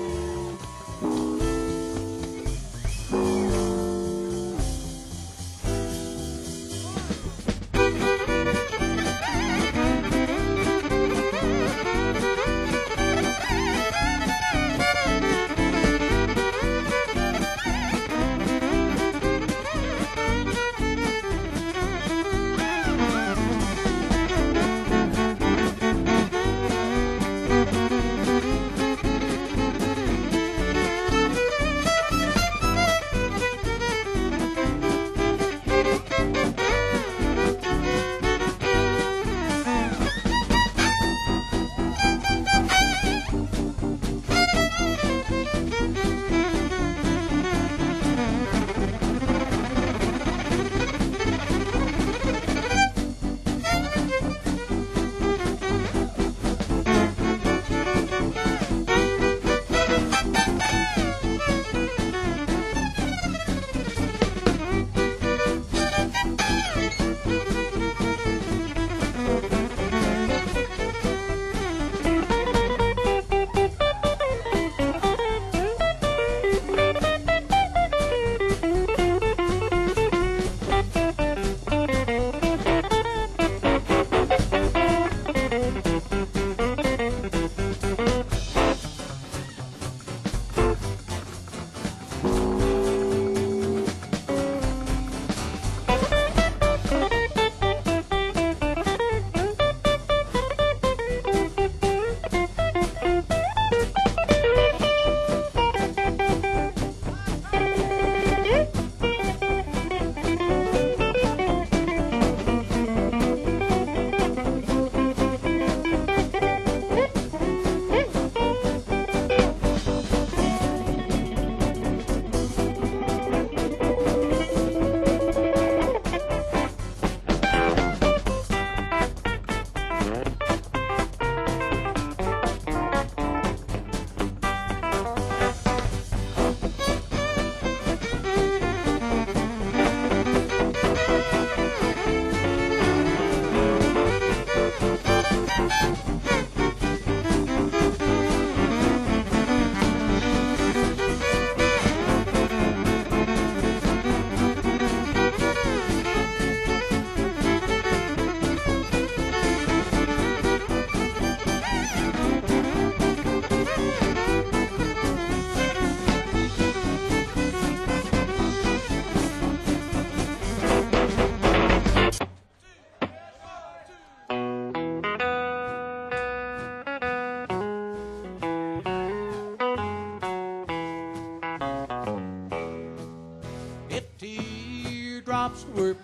Teardrops were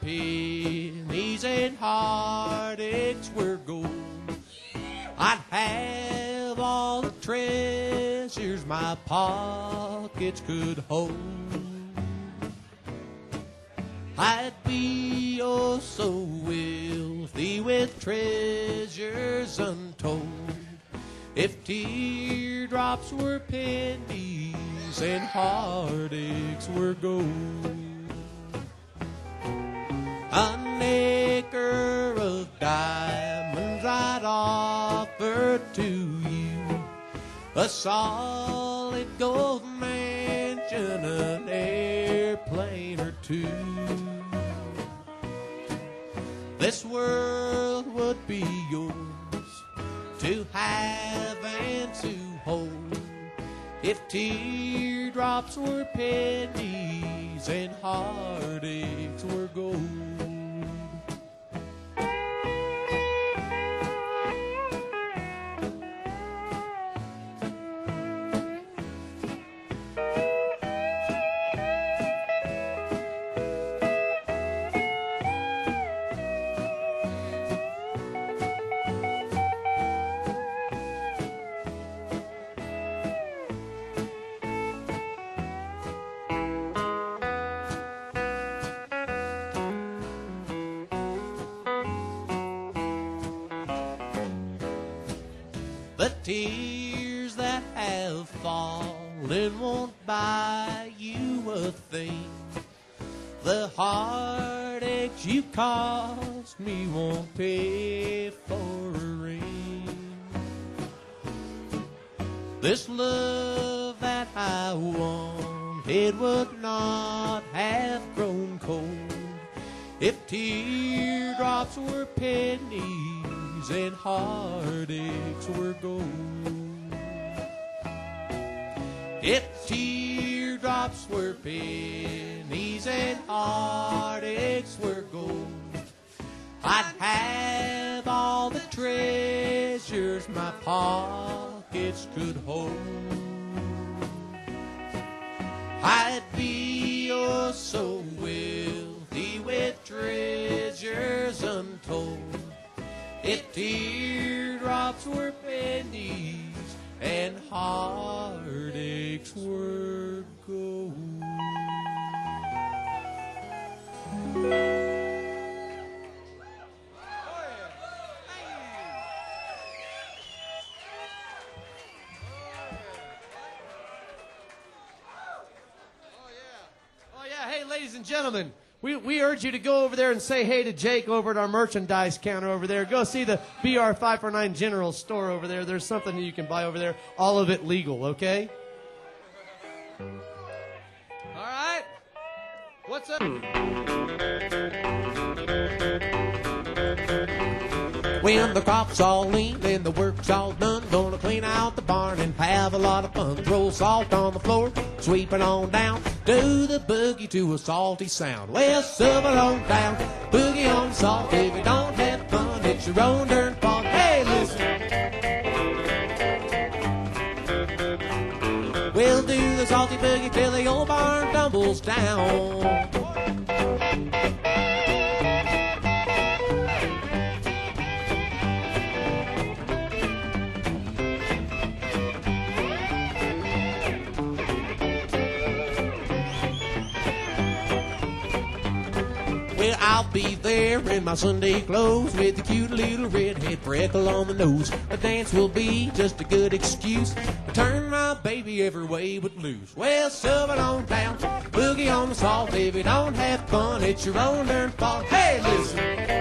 pennies and heartaches were gold, I'd have all the treasures my pockets could hold. I'd be oh so wealthy with treasures untold if teardrops were pennies and heartaches were gold. An acre of diamonds I'd offer to you, a solid gold mansion, an airplane or two. This world would be yours to have and to hold if teardrops were pennies and heartaches were gold. The tears that have fallen won't buy you a thing. The heartache heartaches you caused me won't pay for a ring. This love that I won, it would not have grown cold if teardrops were pennies and heartaches were gold. If teardrops were pennies and heartaches were gold, I'd have all the treasures my pockets could hold. I'd be oh so wealthy with treasures untold if teardrops were pennies and heartaches were gold. Hey, ladies and gentlemen, we, we urge you to go over there and say hey to Jake over at our merchandise counter over there. Go see the B R five four nine General Store over there. There's something that you can buy over there. All of it legal, okay? All right. What's up? When the crop's all in and the work's all done, gonna clean out the barn and have a lot of fun. Throw salt on the floor, sweep it on down, do the boogie to a salty sound. Well, shove it on down, boogie on the salt. If you don't have fun, it's your own darn fault. Hey, listen. We'll do the salty boogie till the old barn tumbles down. Well, I'll be there in my Sunday clothes with a cute little redhead freckle on the nose. The dance will be just a good excuse to turn my baby every way but loose. Well, shove it on down, boogie on the salt. If you don't have fun, it's your own darn fault. Hey, listen.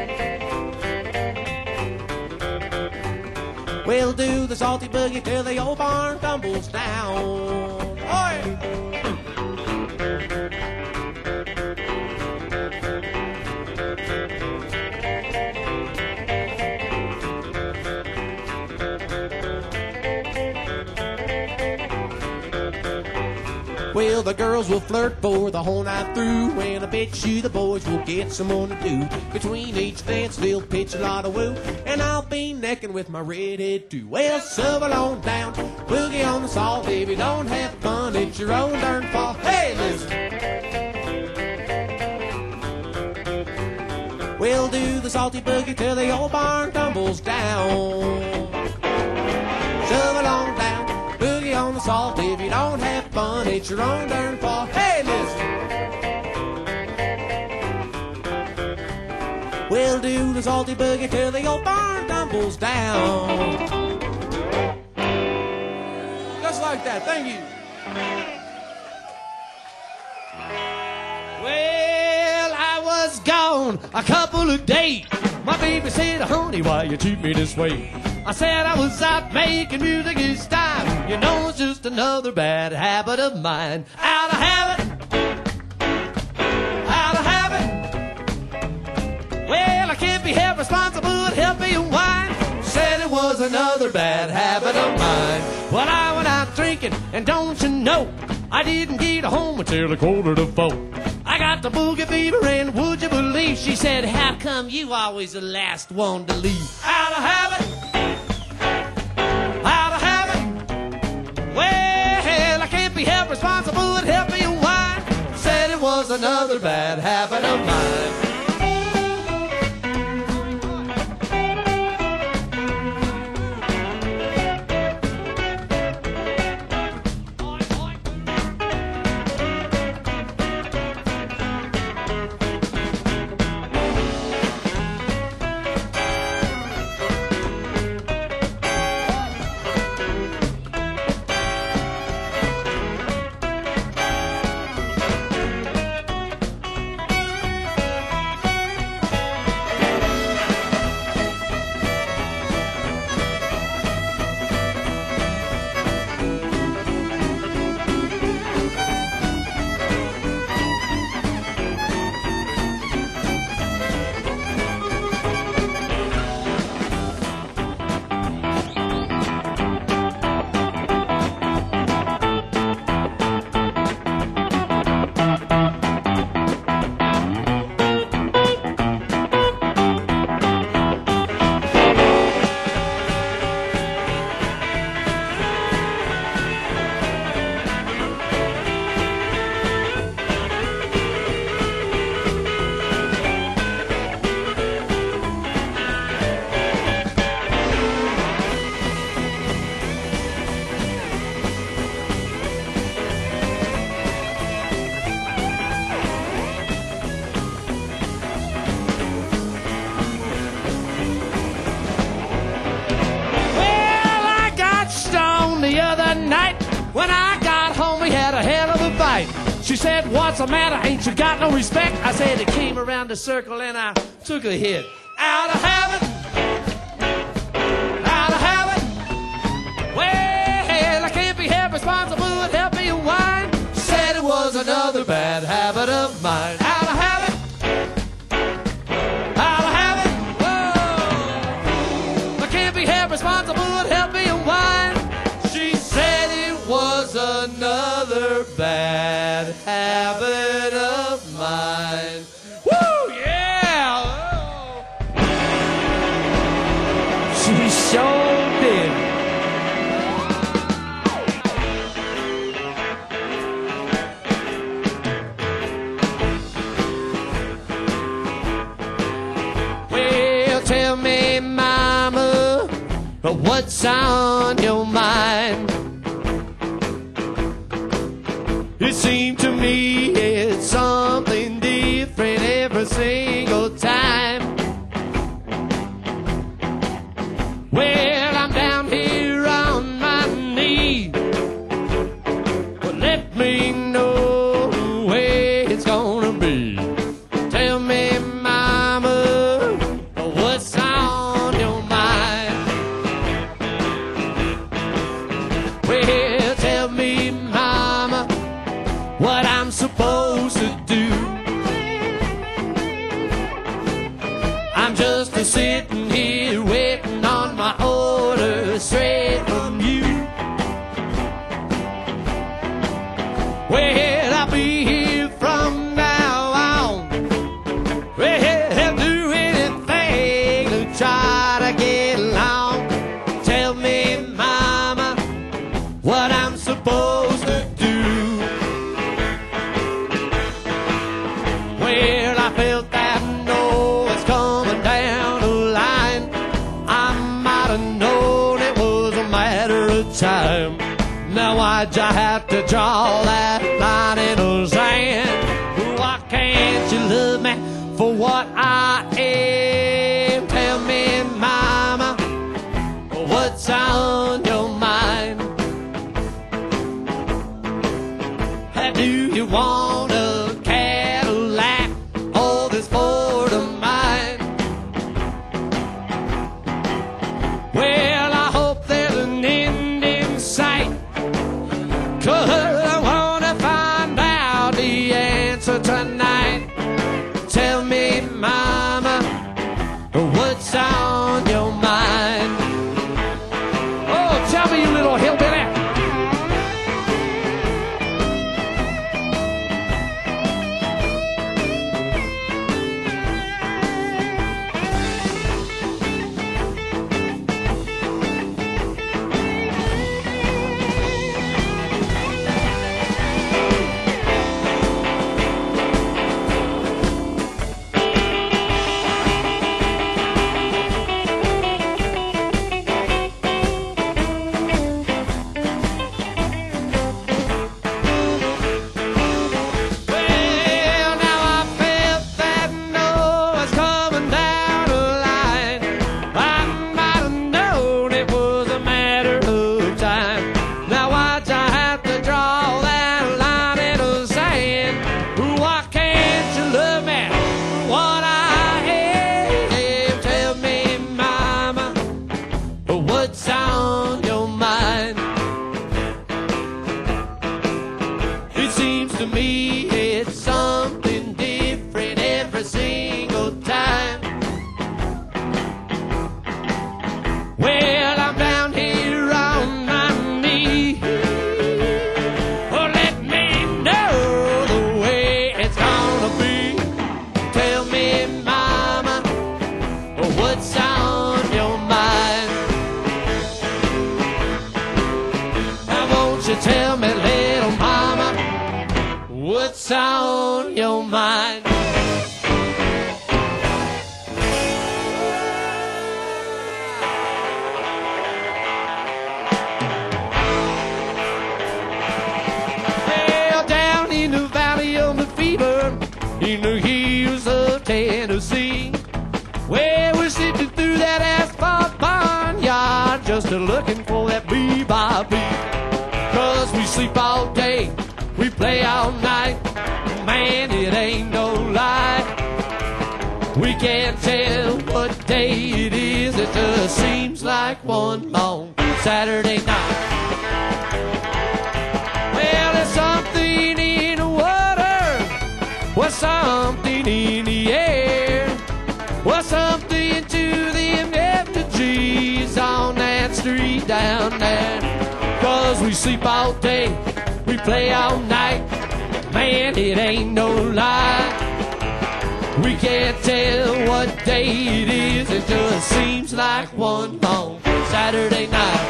We'll do the salty boogie till the old barn tumbles down. Oh, yeah. Well, the girls will flirt for the whole night through, and I bet you the boys will get some more to do. Between each dance, they'll pitch a lot of woo, and I'll be necking with my redhead too. Well, shove it on down, boogie on the salt. If you don't have fun, it's your own darn fault. Hey, listen. We'll do the salty boogie till the old barn tumbles down. Shove it on down, boogie on the salt. If you don't have fun, it's your own darn fault. Hey, listen. We'll do the salty boogie till the old barn tumbles down. Just like that. Thank you. Well, I was gone a couple of days. My baby said, honey, why you treat me this way? I said I was out making music each time. You know it's just another bad habit of mine. Out of habit. Out of habit. Well, I can't be held responsible and help me unwind. Said it was another bad habit of mine. Well, I went out drinking, and don't you know, I didn't get home until a quarter to four. I got the boogie fever, and would you believe, she said, how come you always the last one to leave? Out of habit. Out of habit. Well, I can't be held responsible and help me unwind. Said it was another bad habit of mine. other night when I got home, we had a hell of a fight. She said, what's the matter? Ain't you got no respect? I said, it came around the circle and I took a hit. Out of habit, out of habit. Well, I can't be held responsible and help me unwind. She said it was another bad habit of mine. Out of habit, out of habit. Whoa, I can't be held responsible and help me unwind. She said it was another bad habit of mine. Woo, yeah! Oh. She sure did. Well, tell me, mama, what's on your mind? It seemed to me it's something different every single time. Well, I'm down here on my knees. Well, let me know the way it's gonna be. Tell me, mama, what's on your mind? Well, tell me, mama, what I'm supposed to do. I'm just a sitting here waiting on my orders straight from you. Well, I'll be here from now on. Well, I'll do anything to try to get along. Tell me, mama, what I'm supposed to do. Well, I felt that noise coming down the line. I might have known it was a matter of time. Now why'd you have to draw that line in the sand? Why can't you love me for what I am? Tell me, mama, what's on your mind? Do you want a Cadillac or this Ford of mine? Well, I hope there's an end in sight, 'cause I wanna find out the answer tonight. Tell me, mama, what's on your mind? Oh, tell me, you little hillbilly. to me it's something different every single time. Well, I'm down here on my knees. Oh, let me know the way it's gonna be. Tell me, mama, what's on your mind? Now won't you tell me, little mama, what's on your mind? Well, down in the valley of the fever, in the hills of Tennessee, where we're sitting through that asphalt barnyard, just a looking for that bee by bee. can't tell what day it is. It just seems like one long Saturday night. Well, there's something in the water, well, something in the air, well, something to them empty trees on that street down there. Cause we sleep all day, we play all night, man, it ain't no lie. We can't tell what day it is, it just seems like one long Saturday night.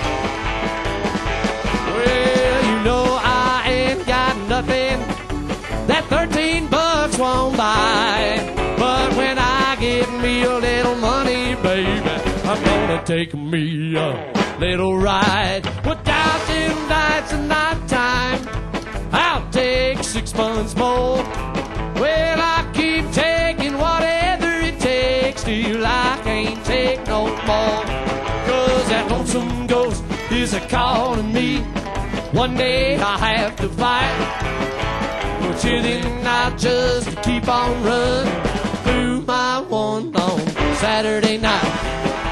Well, you know I ain't got nothing, that thirteen bucks won't buy. But when I get me a little money, baby, I'm gonna take me a little ride. Well, down nights and night time, I'll take six months more. Well, I keep taking whatever it takes till I can't take no more. Cause that lonesome ghost is a calling me. One day I have to fight, but till then I just keep on running through my one long Saturday night.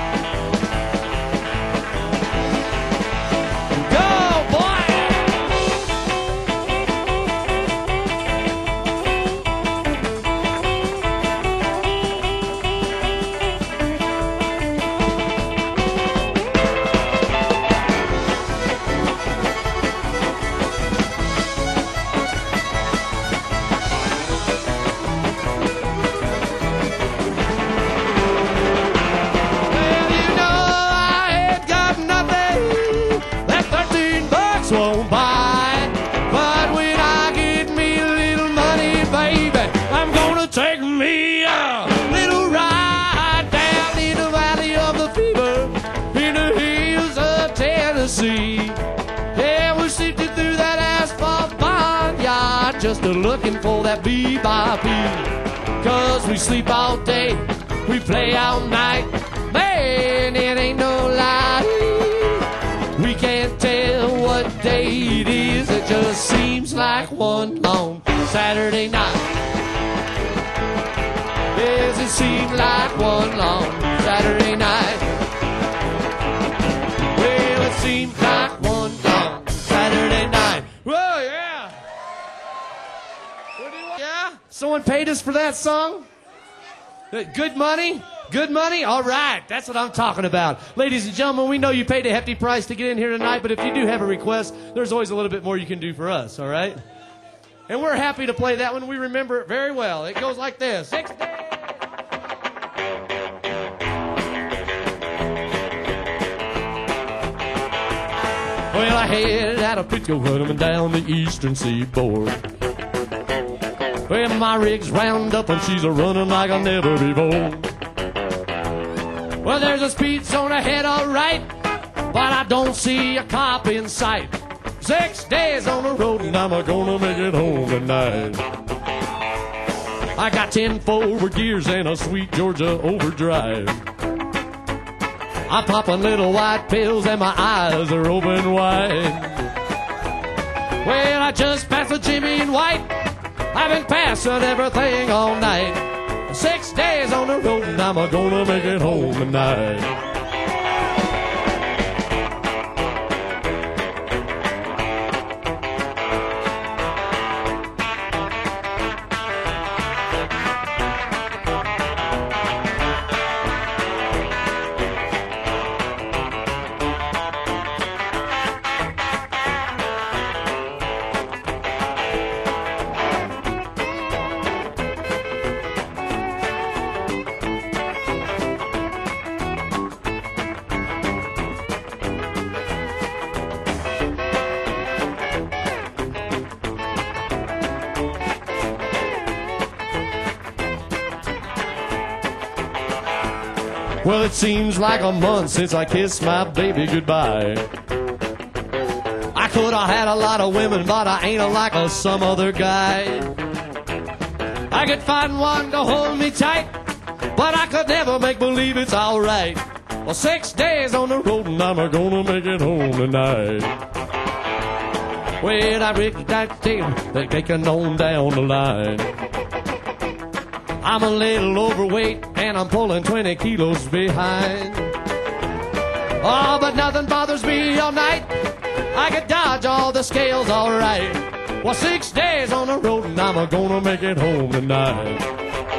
Won't buy, but when I get me a little money, baby, I'm gonna take me a little ride down in the valley of the fever, in the hills of Tennessee. Yeah, we're sifting through that asphalt barnyard, just a looking for that B by B. Cause we sleep all day, we play all night, man, it ain't no lie. We can't tell what day it is, it just seems like one long Saturday night. Yes, it seems like one long Saturday night. Well, it seems like one long Saturday night. Whoa, yeah. What do you want? Yeah? Someone paid us for that song? Good money? Good money? All right, that's what I'm talking about. Ladies and gentlemen, we know you paid a hefty price to get in here tonight, but if you do have a request, there's always a little bit more you can do for us, all right? And we're happy to play that one. We remember it very well. It goes like this. Six days. Well, I headed out of Pittsburgh and down the eastern seaboard. Well, my rig's round up and she's a-running like I never before. Well, there's a speed zone ahead, all right, but I don't see a cop in sight. Six days on the road and I'm gonna make it home tonight. I got ten forward gears and a sweet Georgia overdrive. I'm popping little white pills and my eyes are open wide. Well, I just passed the Jimmy in White. I've been passing everything all night. Six days on the road and I'm gonna make it home tonight. Well, it seems like a month since I kissed my baby goodbye. I could have had a lot of women, but I ain't like a some other guy. I could find one to hold me tight, but I could never make believe it's alright. Well, six days on the road and I'm gonna make it home tonight. Well, I rigged that tail, they're taking on down the line. I'm a little overweight and I'm pulling twenty kilos behind. Oh, but nothing bothers me all night. I can dodge all the scales all right. Well, six days on the road and I'm gonna make it home tonight.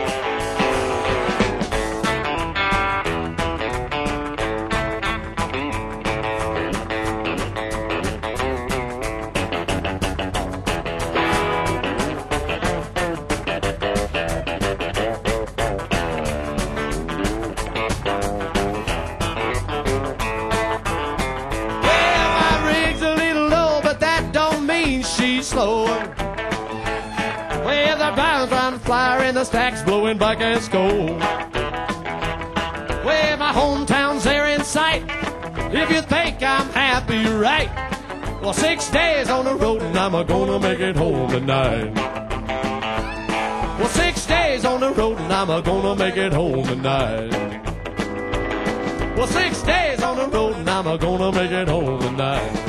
Well, the bounds round the flyer and the stacks blowing back as gold. Well, my hometown's there in sight. If you think I'm happy, you're right. Well, six days on the road and I'm gonna make it home tonight. Well, six days on the road and I'm gonna make it home tonight. Well, six days on the road and I'm gonna make it home tonight.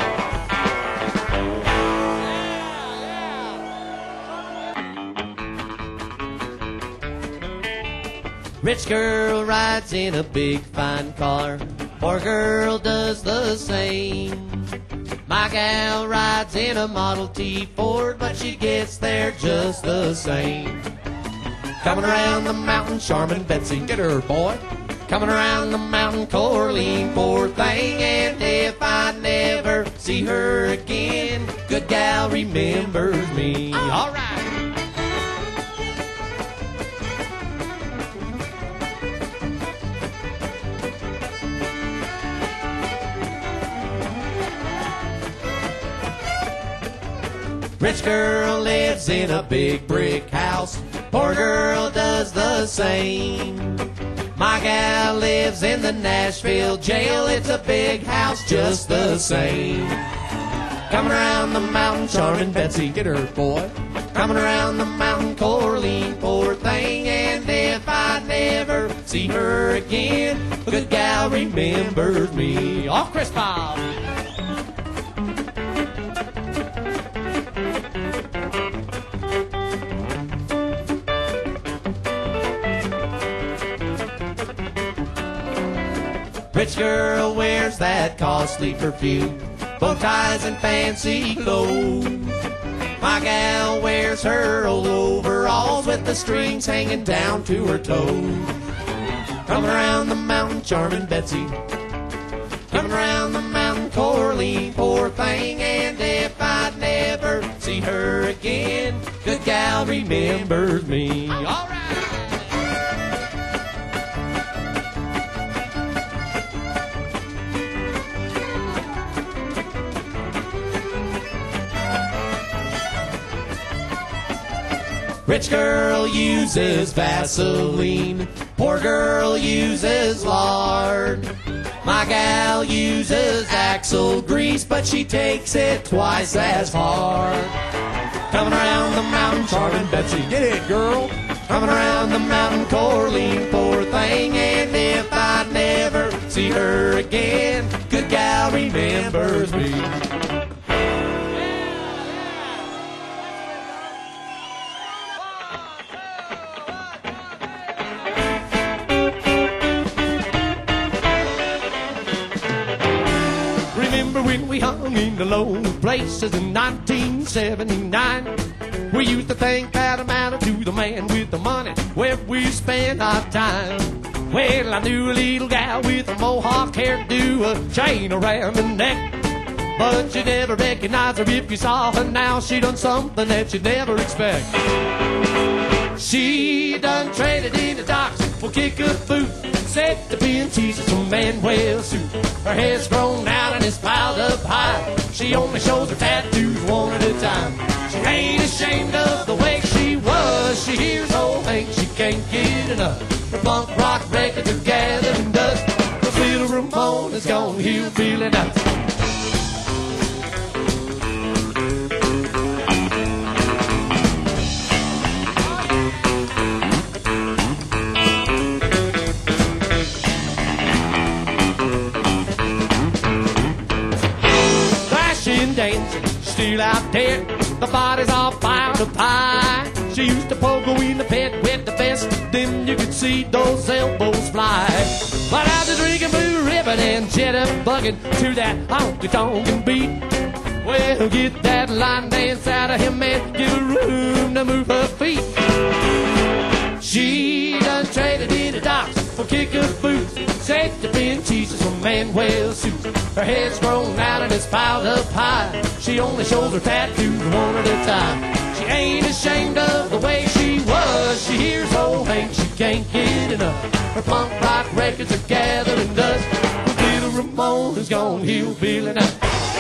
Rich girl rides in a big fine car, poor girl does the same. My gal rides in a Model T Ford, but she gets there just the same. Coming around the mountain, charming Betsy, get her boy. Coming around the mountain, Corleen, poor thing. And if I never see her again, good gal remembers me. All right. Rich girl lives in a big brick house, poor girl does the same. My gal lives in the Nashville jail, it's a big house just the same. Coming around the mountain, charming Betsy, get her boy. Coming around the mountain, Corleen, poor thing. And if I never see her again, a good gal remembers me. Off Chris Bob. Rich girl wears that costly perfume, bow ties and fancy clothes. My gal wears her old overalls with the strings hanging down to her toes. Coming around the mountain, charming Betsy. Coming around the mountain, Corleen, poor thing. And if I never see her again, good gal remembers me. All right. Rich girl uses Vaseline, poor girl uses lard. My gal uses Axle grease, but she takes it twice as hard. Coming around the mountain, charming Betsy, get it, girl. Coming around the mountain, Corleen, poor thing. And if I never see her again, good gal remembers me. When we hung in the low places in nineteen seventy-nine, we used to think that it mattered to the man with the money where we spent our time. Well, I knew a little gal with a mohawk hairdo, a chain around the neck, but you'd never recognize her if you saw her now. She done something that you'd never expect. She done traded in the docks for kick of boot, set the pin teases from Manuel's suit. Her hair's grown out and it's piled up high. She only shows her tattoos one at a time. She ain't ashamed of the way she was. She hears old things she can't get enough. The punk rock records are gathered in dust. The little Ramon is gone hillbilly nuts. Dancing, still out there, the body's all piled up high. She She used to pogo in the pet with the best, then you could see those elbows fly. But after drinking blue ribbon and cheddar bucket to that honky-tonkin' beat, well, get that line dance out of him and give her room to move her feet. She done traded in the docks for kicker boots, safety pin cheeses from Manuel suits. Her head's grown out and it's piled up high. She only shows her tattoos one at a time. She ain't ashamed of the way she was. She hears old Hank, she can't get enough. Her punk rock records are gathering dust. With little Ramon has gone hillbilly now.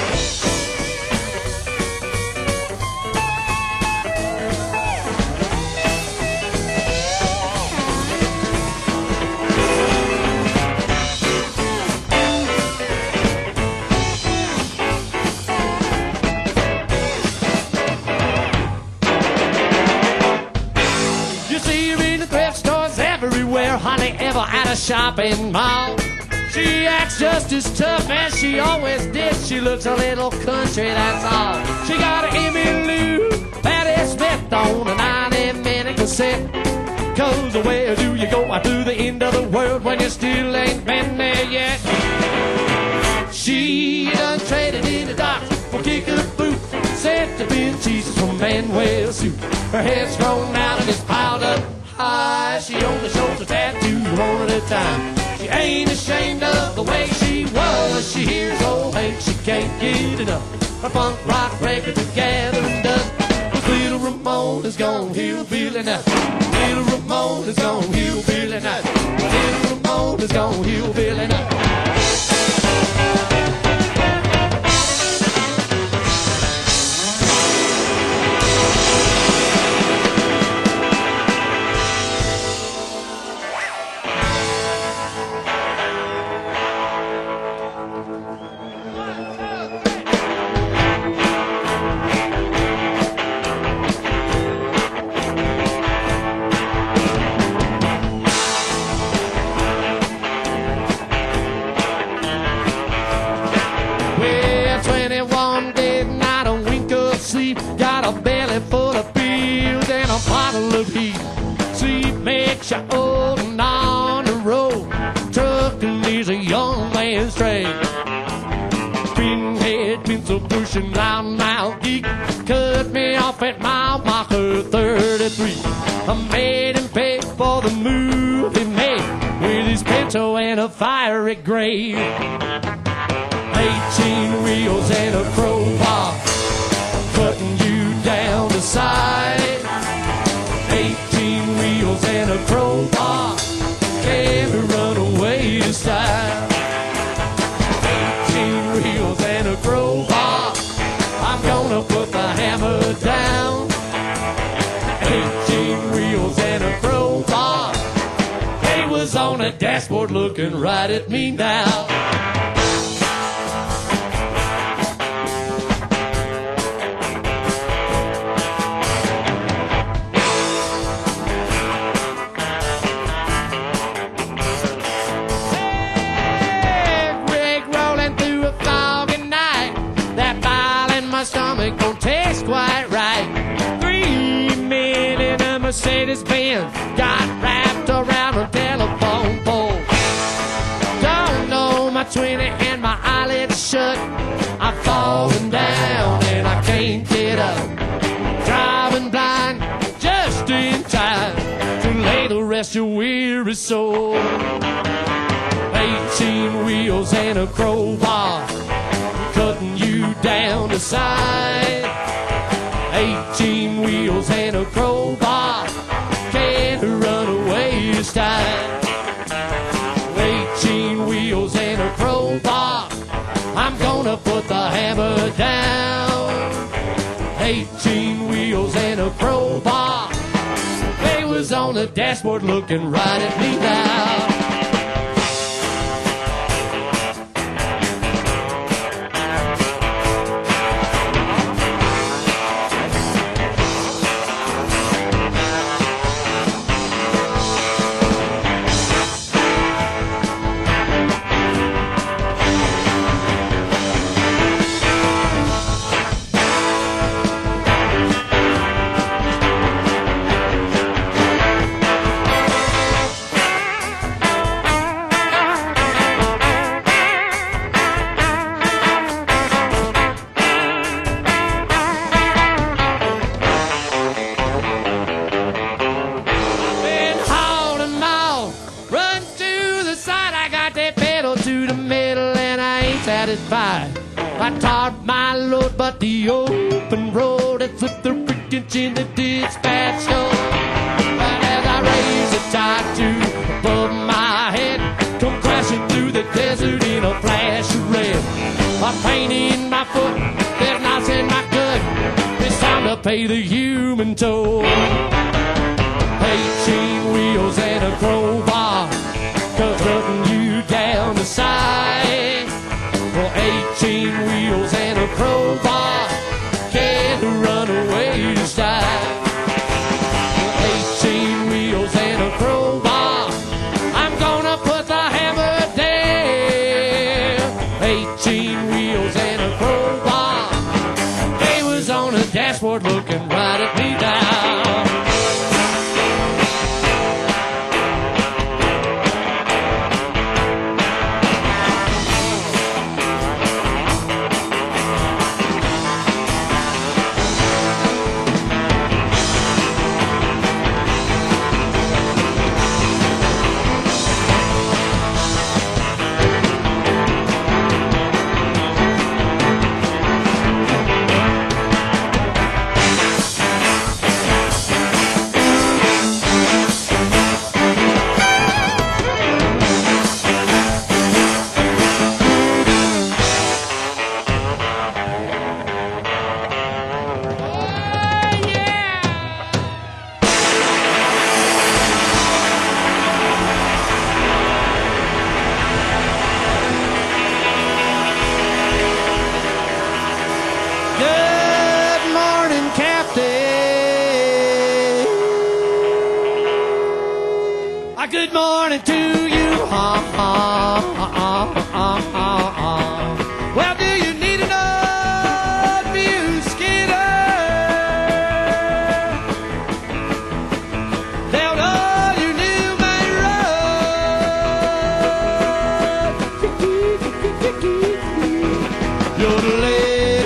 Hardly ever at a shopping mall. She acts just as tough as she always did. She looks a little country, that's all. She got an Emmylou, Patti Smith on a ninety minute cassette. Cause where do you go to the end of the world when you still ain't been there yet? She done traded in the docks for kicker boots, set to bin cheeses from Manuel suit. Her head's grown out and it's piled up high. She only shows her tattoos one at a time. She ain't ashamed of the way she was. She hears old Hank, she can't get enough. Her punk rock records are gathering dust. But little Ramon is gone hillbilly now. Little Ramon is gone hillbilly now. Little Ramon is gone hillbilly now. Got a belly full of pills and a bottle of heat. Sleep makes you old and on the road. Trucking is a young man's trade. Pinhead, pencil pushing, loudmouth geek. Cut me off at mile marker thirty-three. I made him pay for the move he made with his pencil and a fiery grave. Eighteen wheels and a crowbar, cutting you down the side. Eighteen wheels and a crowbar, can't run away in style. Eighteen wheels and a crowbar, I'm gonna put the hammer down. Eighteen wheels and a crowbar, they was on the dashboard looking right at me now. Stomach don't taste quite right. Three men in a Mercedes-Benz got wrapped around a telephone pole. Don't know my twenty and my eyelids shut. I've fallen down and I can't get up. Driving blind just in time to lay the rest your weary soul. Eighteen wheels and a crowbar, cutting you down the side. Eighteen wheels and a crowbar, can't run away this time. Eighteen wheels and a crowbar, I'm gonna put the hammer down. Eighteen wheels and a crowbar, they was on the dashboard looking right at me now. sixty-five. I tarred my load, but the open road had flipped the freaking in the dispatch show. But as I raised the tide to above my head, come crashing through the desert in a flash of red. A pain in my foot, there's knots in my gut. It's time to pay the human toll. Eighteen wheels and a crowbar, cutting you down the side. For eighteen wheels and a crowbar, can't run away to side. For eighteen wheels and a crowbar, I'm gonna put the hammer down. Eighteen wheels and a crowbar, they was on the dashboard looking right at me down. Good morning to you. Uh, uh, uh, uh, uh, uh. Well, do you need an old view Skinner? Down all your new main road. Yodeling.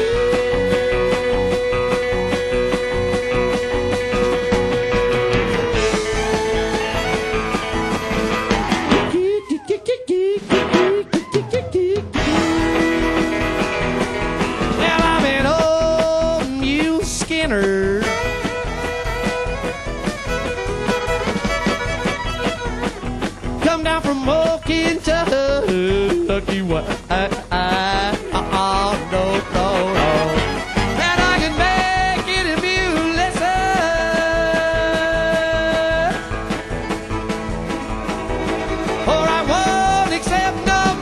Come down from old Kentucky, what? I, I, uh, no, no, no. And I can make it if you listen, or I won't accept no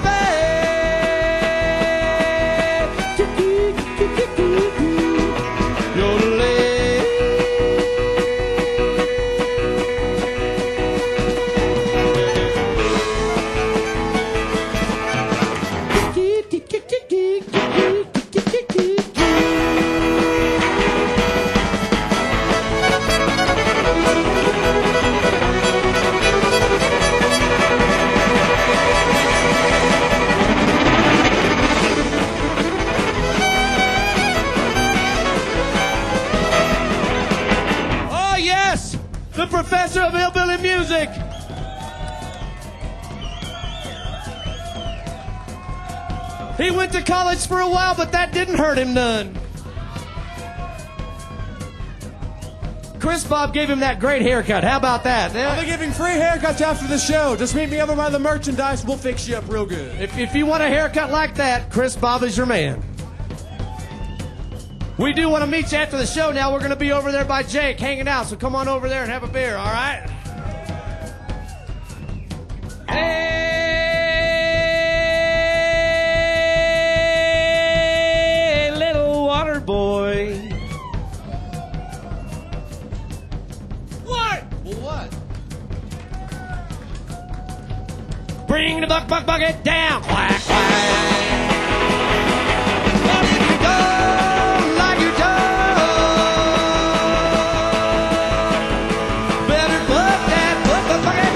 pay. Yodeling. The professor of hillbilly music. He went to college for a while, but that didn't hurt him none. Chris Bob gave him that great haircut. How about that? I'll be giving free haircuts after the show. Just meet me over by the merchandise. We'll fix you up real good. If, if you want a haircut like that, Chris Bob is your man. We do want to meet you after the show now. We're going to be over there by Jake hanging out, so come on over there and have a beer, all right? Hey, little water boy. What? Well, what? Bring the buck, buck, bucket down. Quack, quack. What if you don't like your dog? Better put that buck, buck, bucket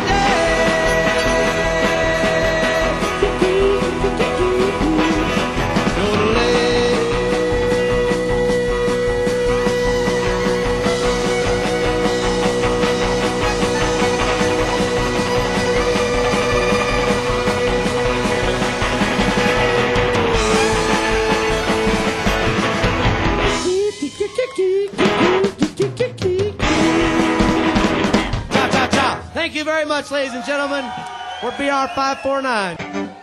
very much, ladies and gentlemen. We're B R five four nine.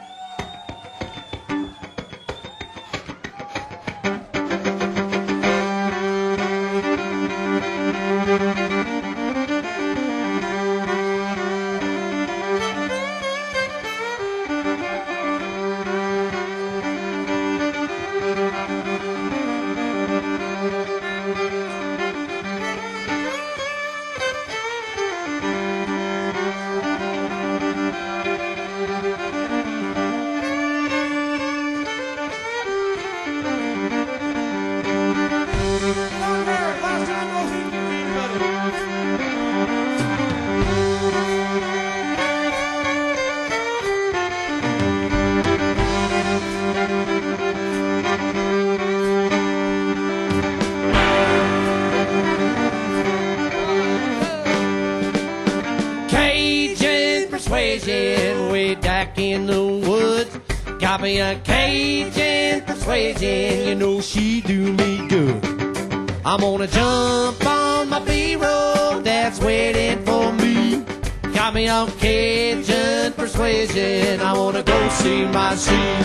Way back in the woods, got me a Cajun persuasion. You know she do me good. I'm gonna jump on my B-roll that's waiting for me. Got me a Cajun persuasion. I wanna go see my sea.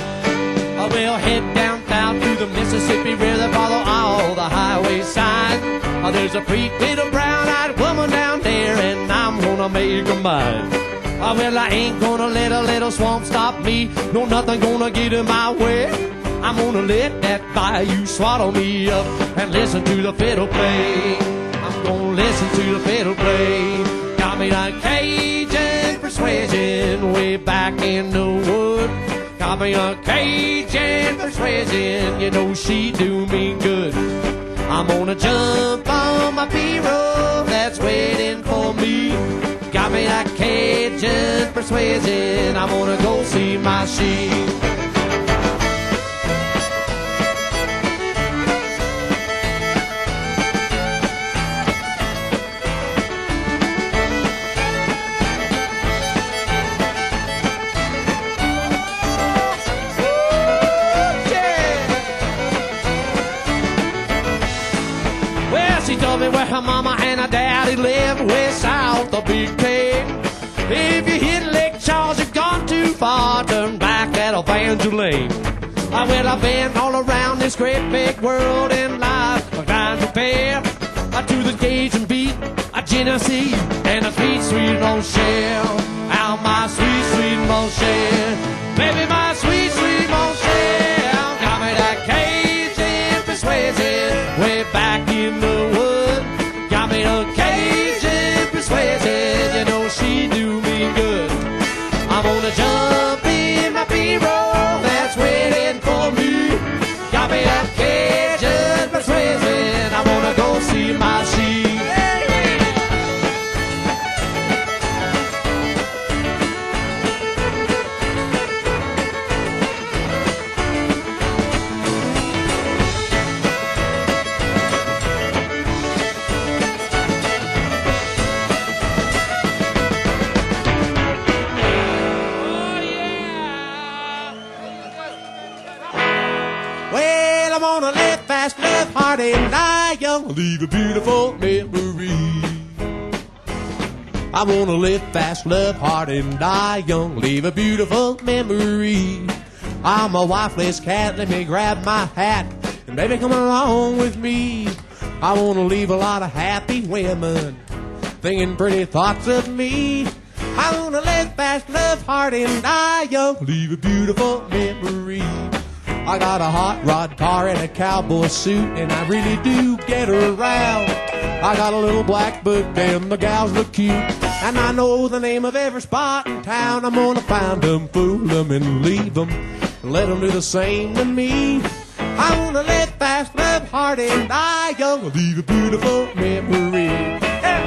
I will head downtown to the Mississippi River, follow all the highway signs. Oh, there's a pretty little brown-eyed woman down there, and I'm gonna make her mine. Oh, well, I ain't gonna let a little swamp stop me. No, nothing gonna get in my way. I'm gonna let that bayou swallow me up and listen to the fiddle play. I'm gonna listen to the fiddle play. Got me like Cajun persuasion way back in the wood. Got me a Cajun persuasion. You know she do me good. I'm gonna jump on my B-roll that's waiting for me. Got me that Cajun persuasion. I wanna go see my sheep. Well, she told me where her mama and her daddy live, way south of Big K. If you hit Lake Charles, you've gone too far. Turn back at Evangeline. I will, I've been all around this great big world in life. I'm trying to prepare to the Cajun beat, a Genesee, and a sweet, sweet Moshell. Out my sweet, sweet Moshell. Baby, my sweet, sweet Moshell. Got me that Cajun persuasion way back in the wood. Got me the Cajun persuasion. You know she do me good. I'm gonna jump in my B-roll that's waiting for me. Got me that Cajun persuasion. I wanna go see my sheep. Well, I'm gonna live fast, live hard, and die young, leave a beautiful memory. I wanna live fast, live hard, and die young, leave a beautiful memory. I'm a wifeless cat, let me grab my hat, and baby come along with me. I wanna leave a lot of happy women thinking pretty thoughts of me. I wanna live fast, live hard, and die young, leave a beautiful memory. I got a hot rod car and a cowboy suit, and I really do get around. I got a little black book and the gals look cute, and I know the name of every spot in town. I'm gonna find them, fool them, and leave them, and let them do the same to me. I wanna live fast, live hard, and die young, leave a beautiful memory.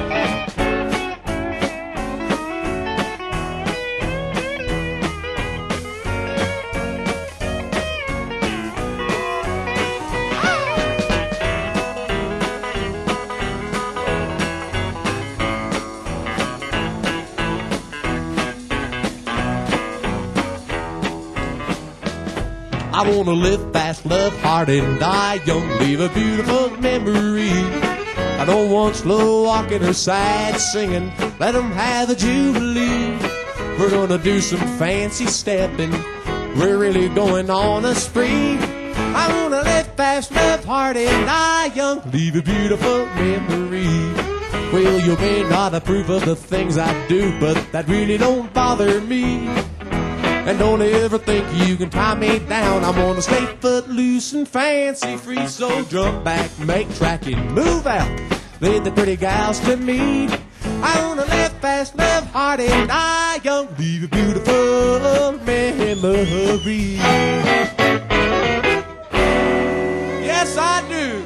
I wanna live fast, love hard, and die young, leave a beautiful memory. I don't want slow walking or sad singing, let 'em have the jubilee. We're gonna do some fancy stepping, we're really going on a spree. I wanna live fast, live hard, and die young, leave a beautiful memory. Well, you may not approve of the things I do, but that really don't bother me. And don't ever think you can tie me down. I'm gonna stay footloose and fancy free. So jump back, make track, and move out. Lead the pretty gals to me. I wanna live fast, live hard, and die young, leave a beautiful memory. Yes, I do.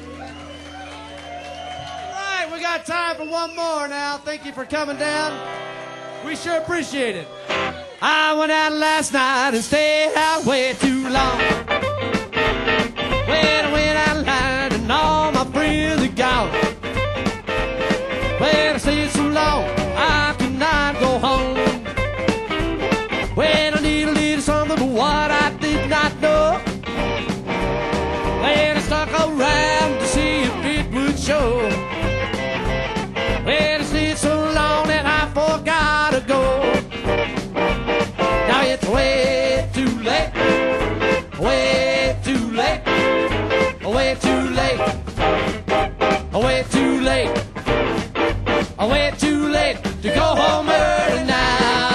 All right, we got time for one more now. Thank you for coming down. We sure appreciate it. I went out last night and stayed out way too long. When I went out last and all my friends are gone. When I stayed so long, I could not go home. When I need a little something but what I did not know. When I stuck around to see if it would show. When I stayed so long that I forgot to go. Now it's way too late, way too late, way too late, way too late, way too late to go home early now.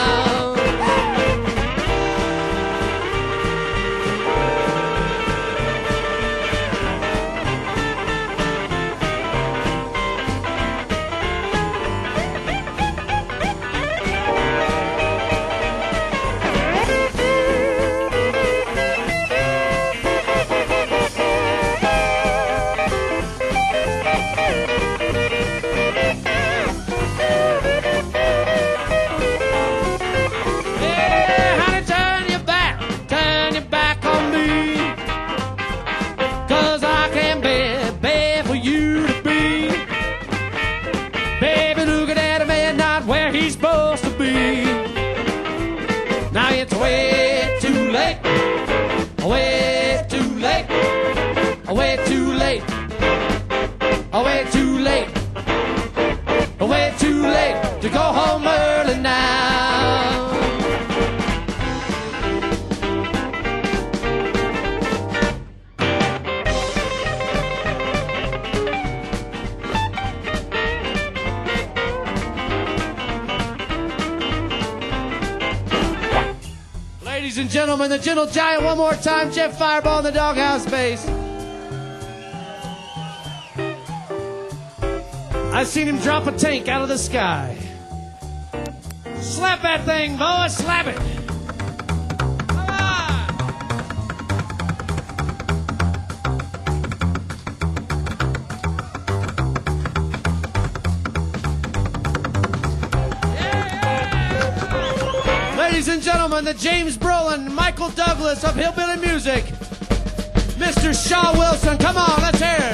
To go home early now. Ladies and gentlemen, the Gentle Giant one more time. Jeff Fireball in the doghouse bass. I've seen him drop a tank out of the sky. Slap that thing, boy, slap it. Come on. Yeah. Ladies and gentlemen, the James Brolin, Michael Douglas of Hillbilly Music. Mister Shaw Wilson, come on, let's hear it.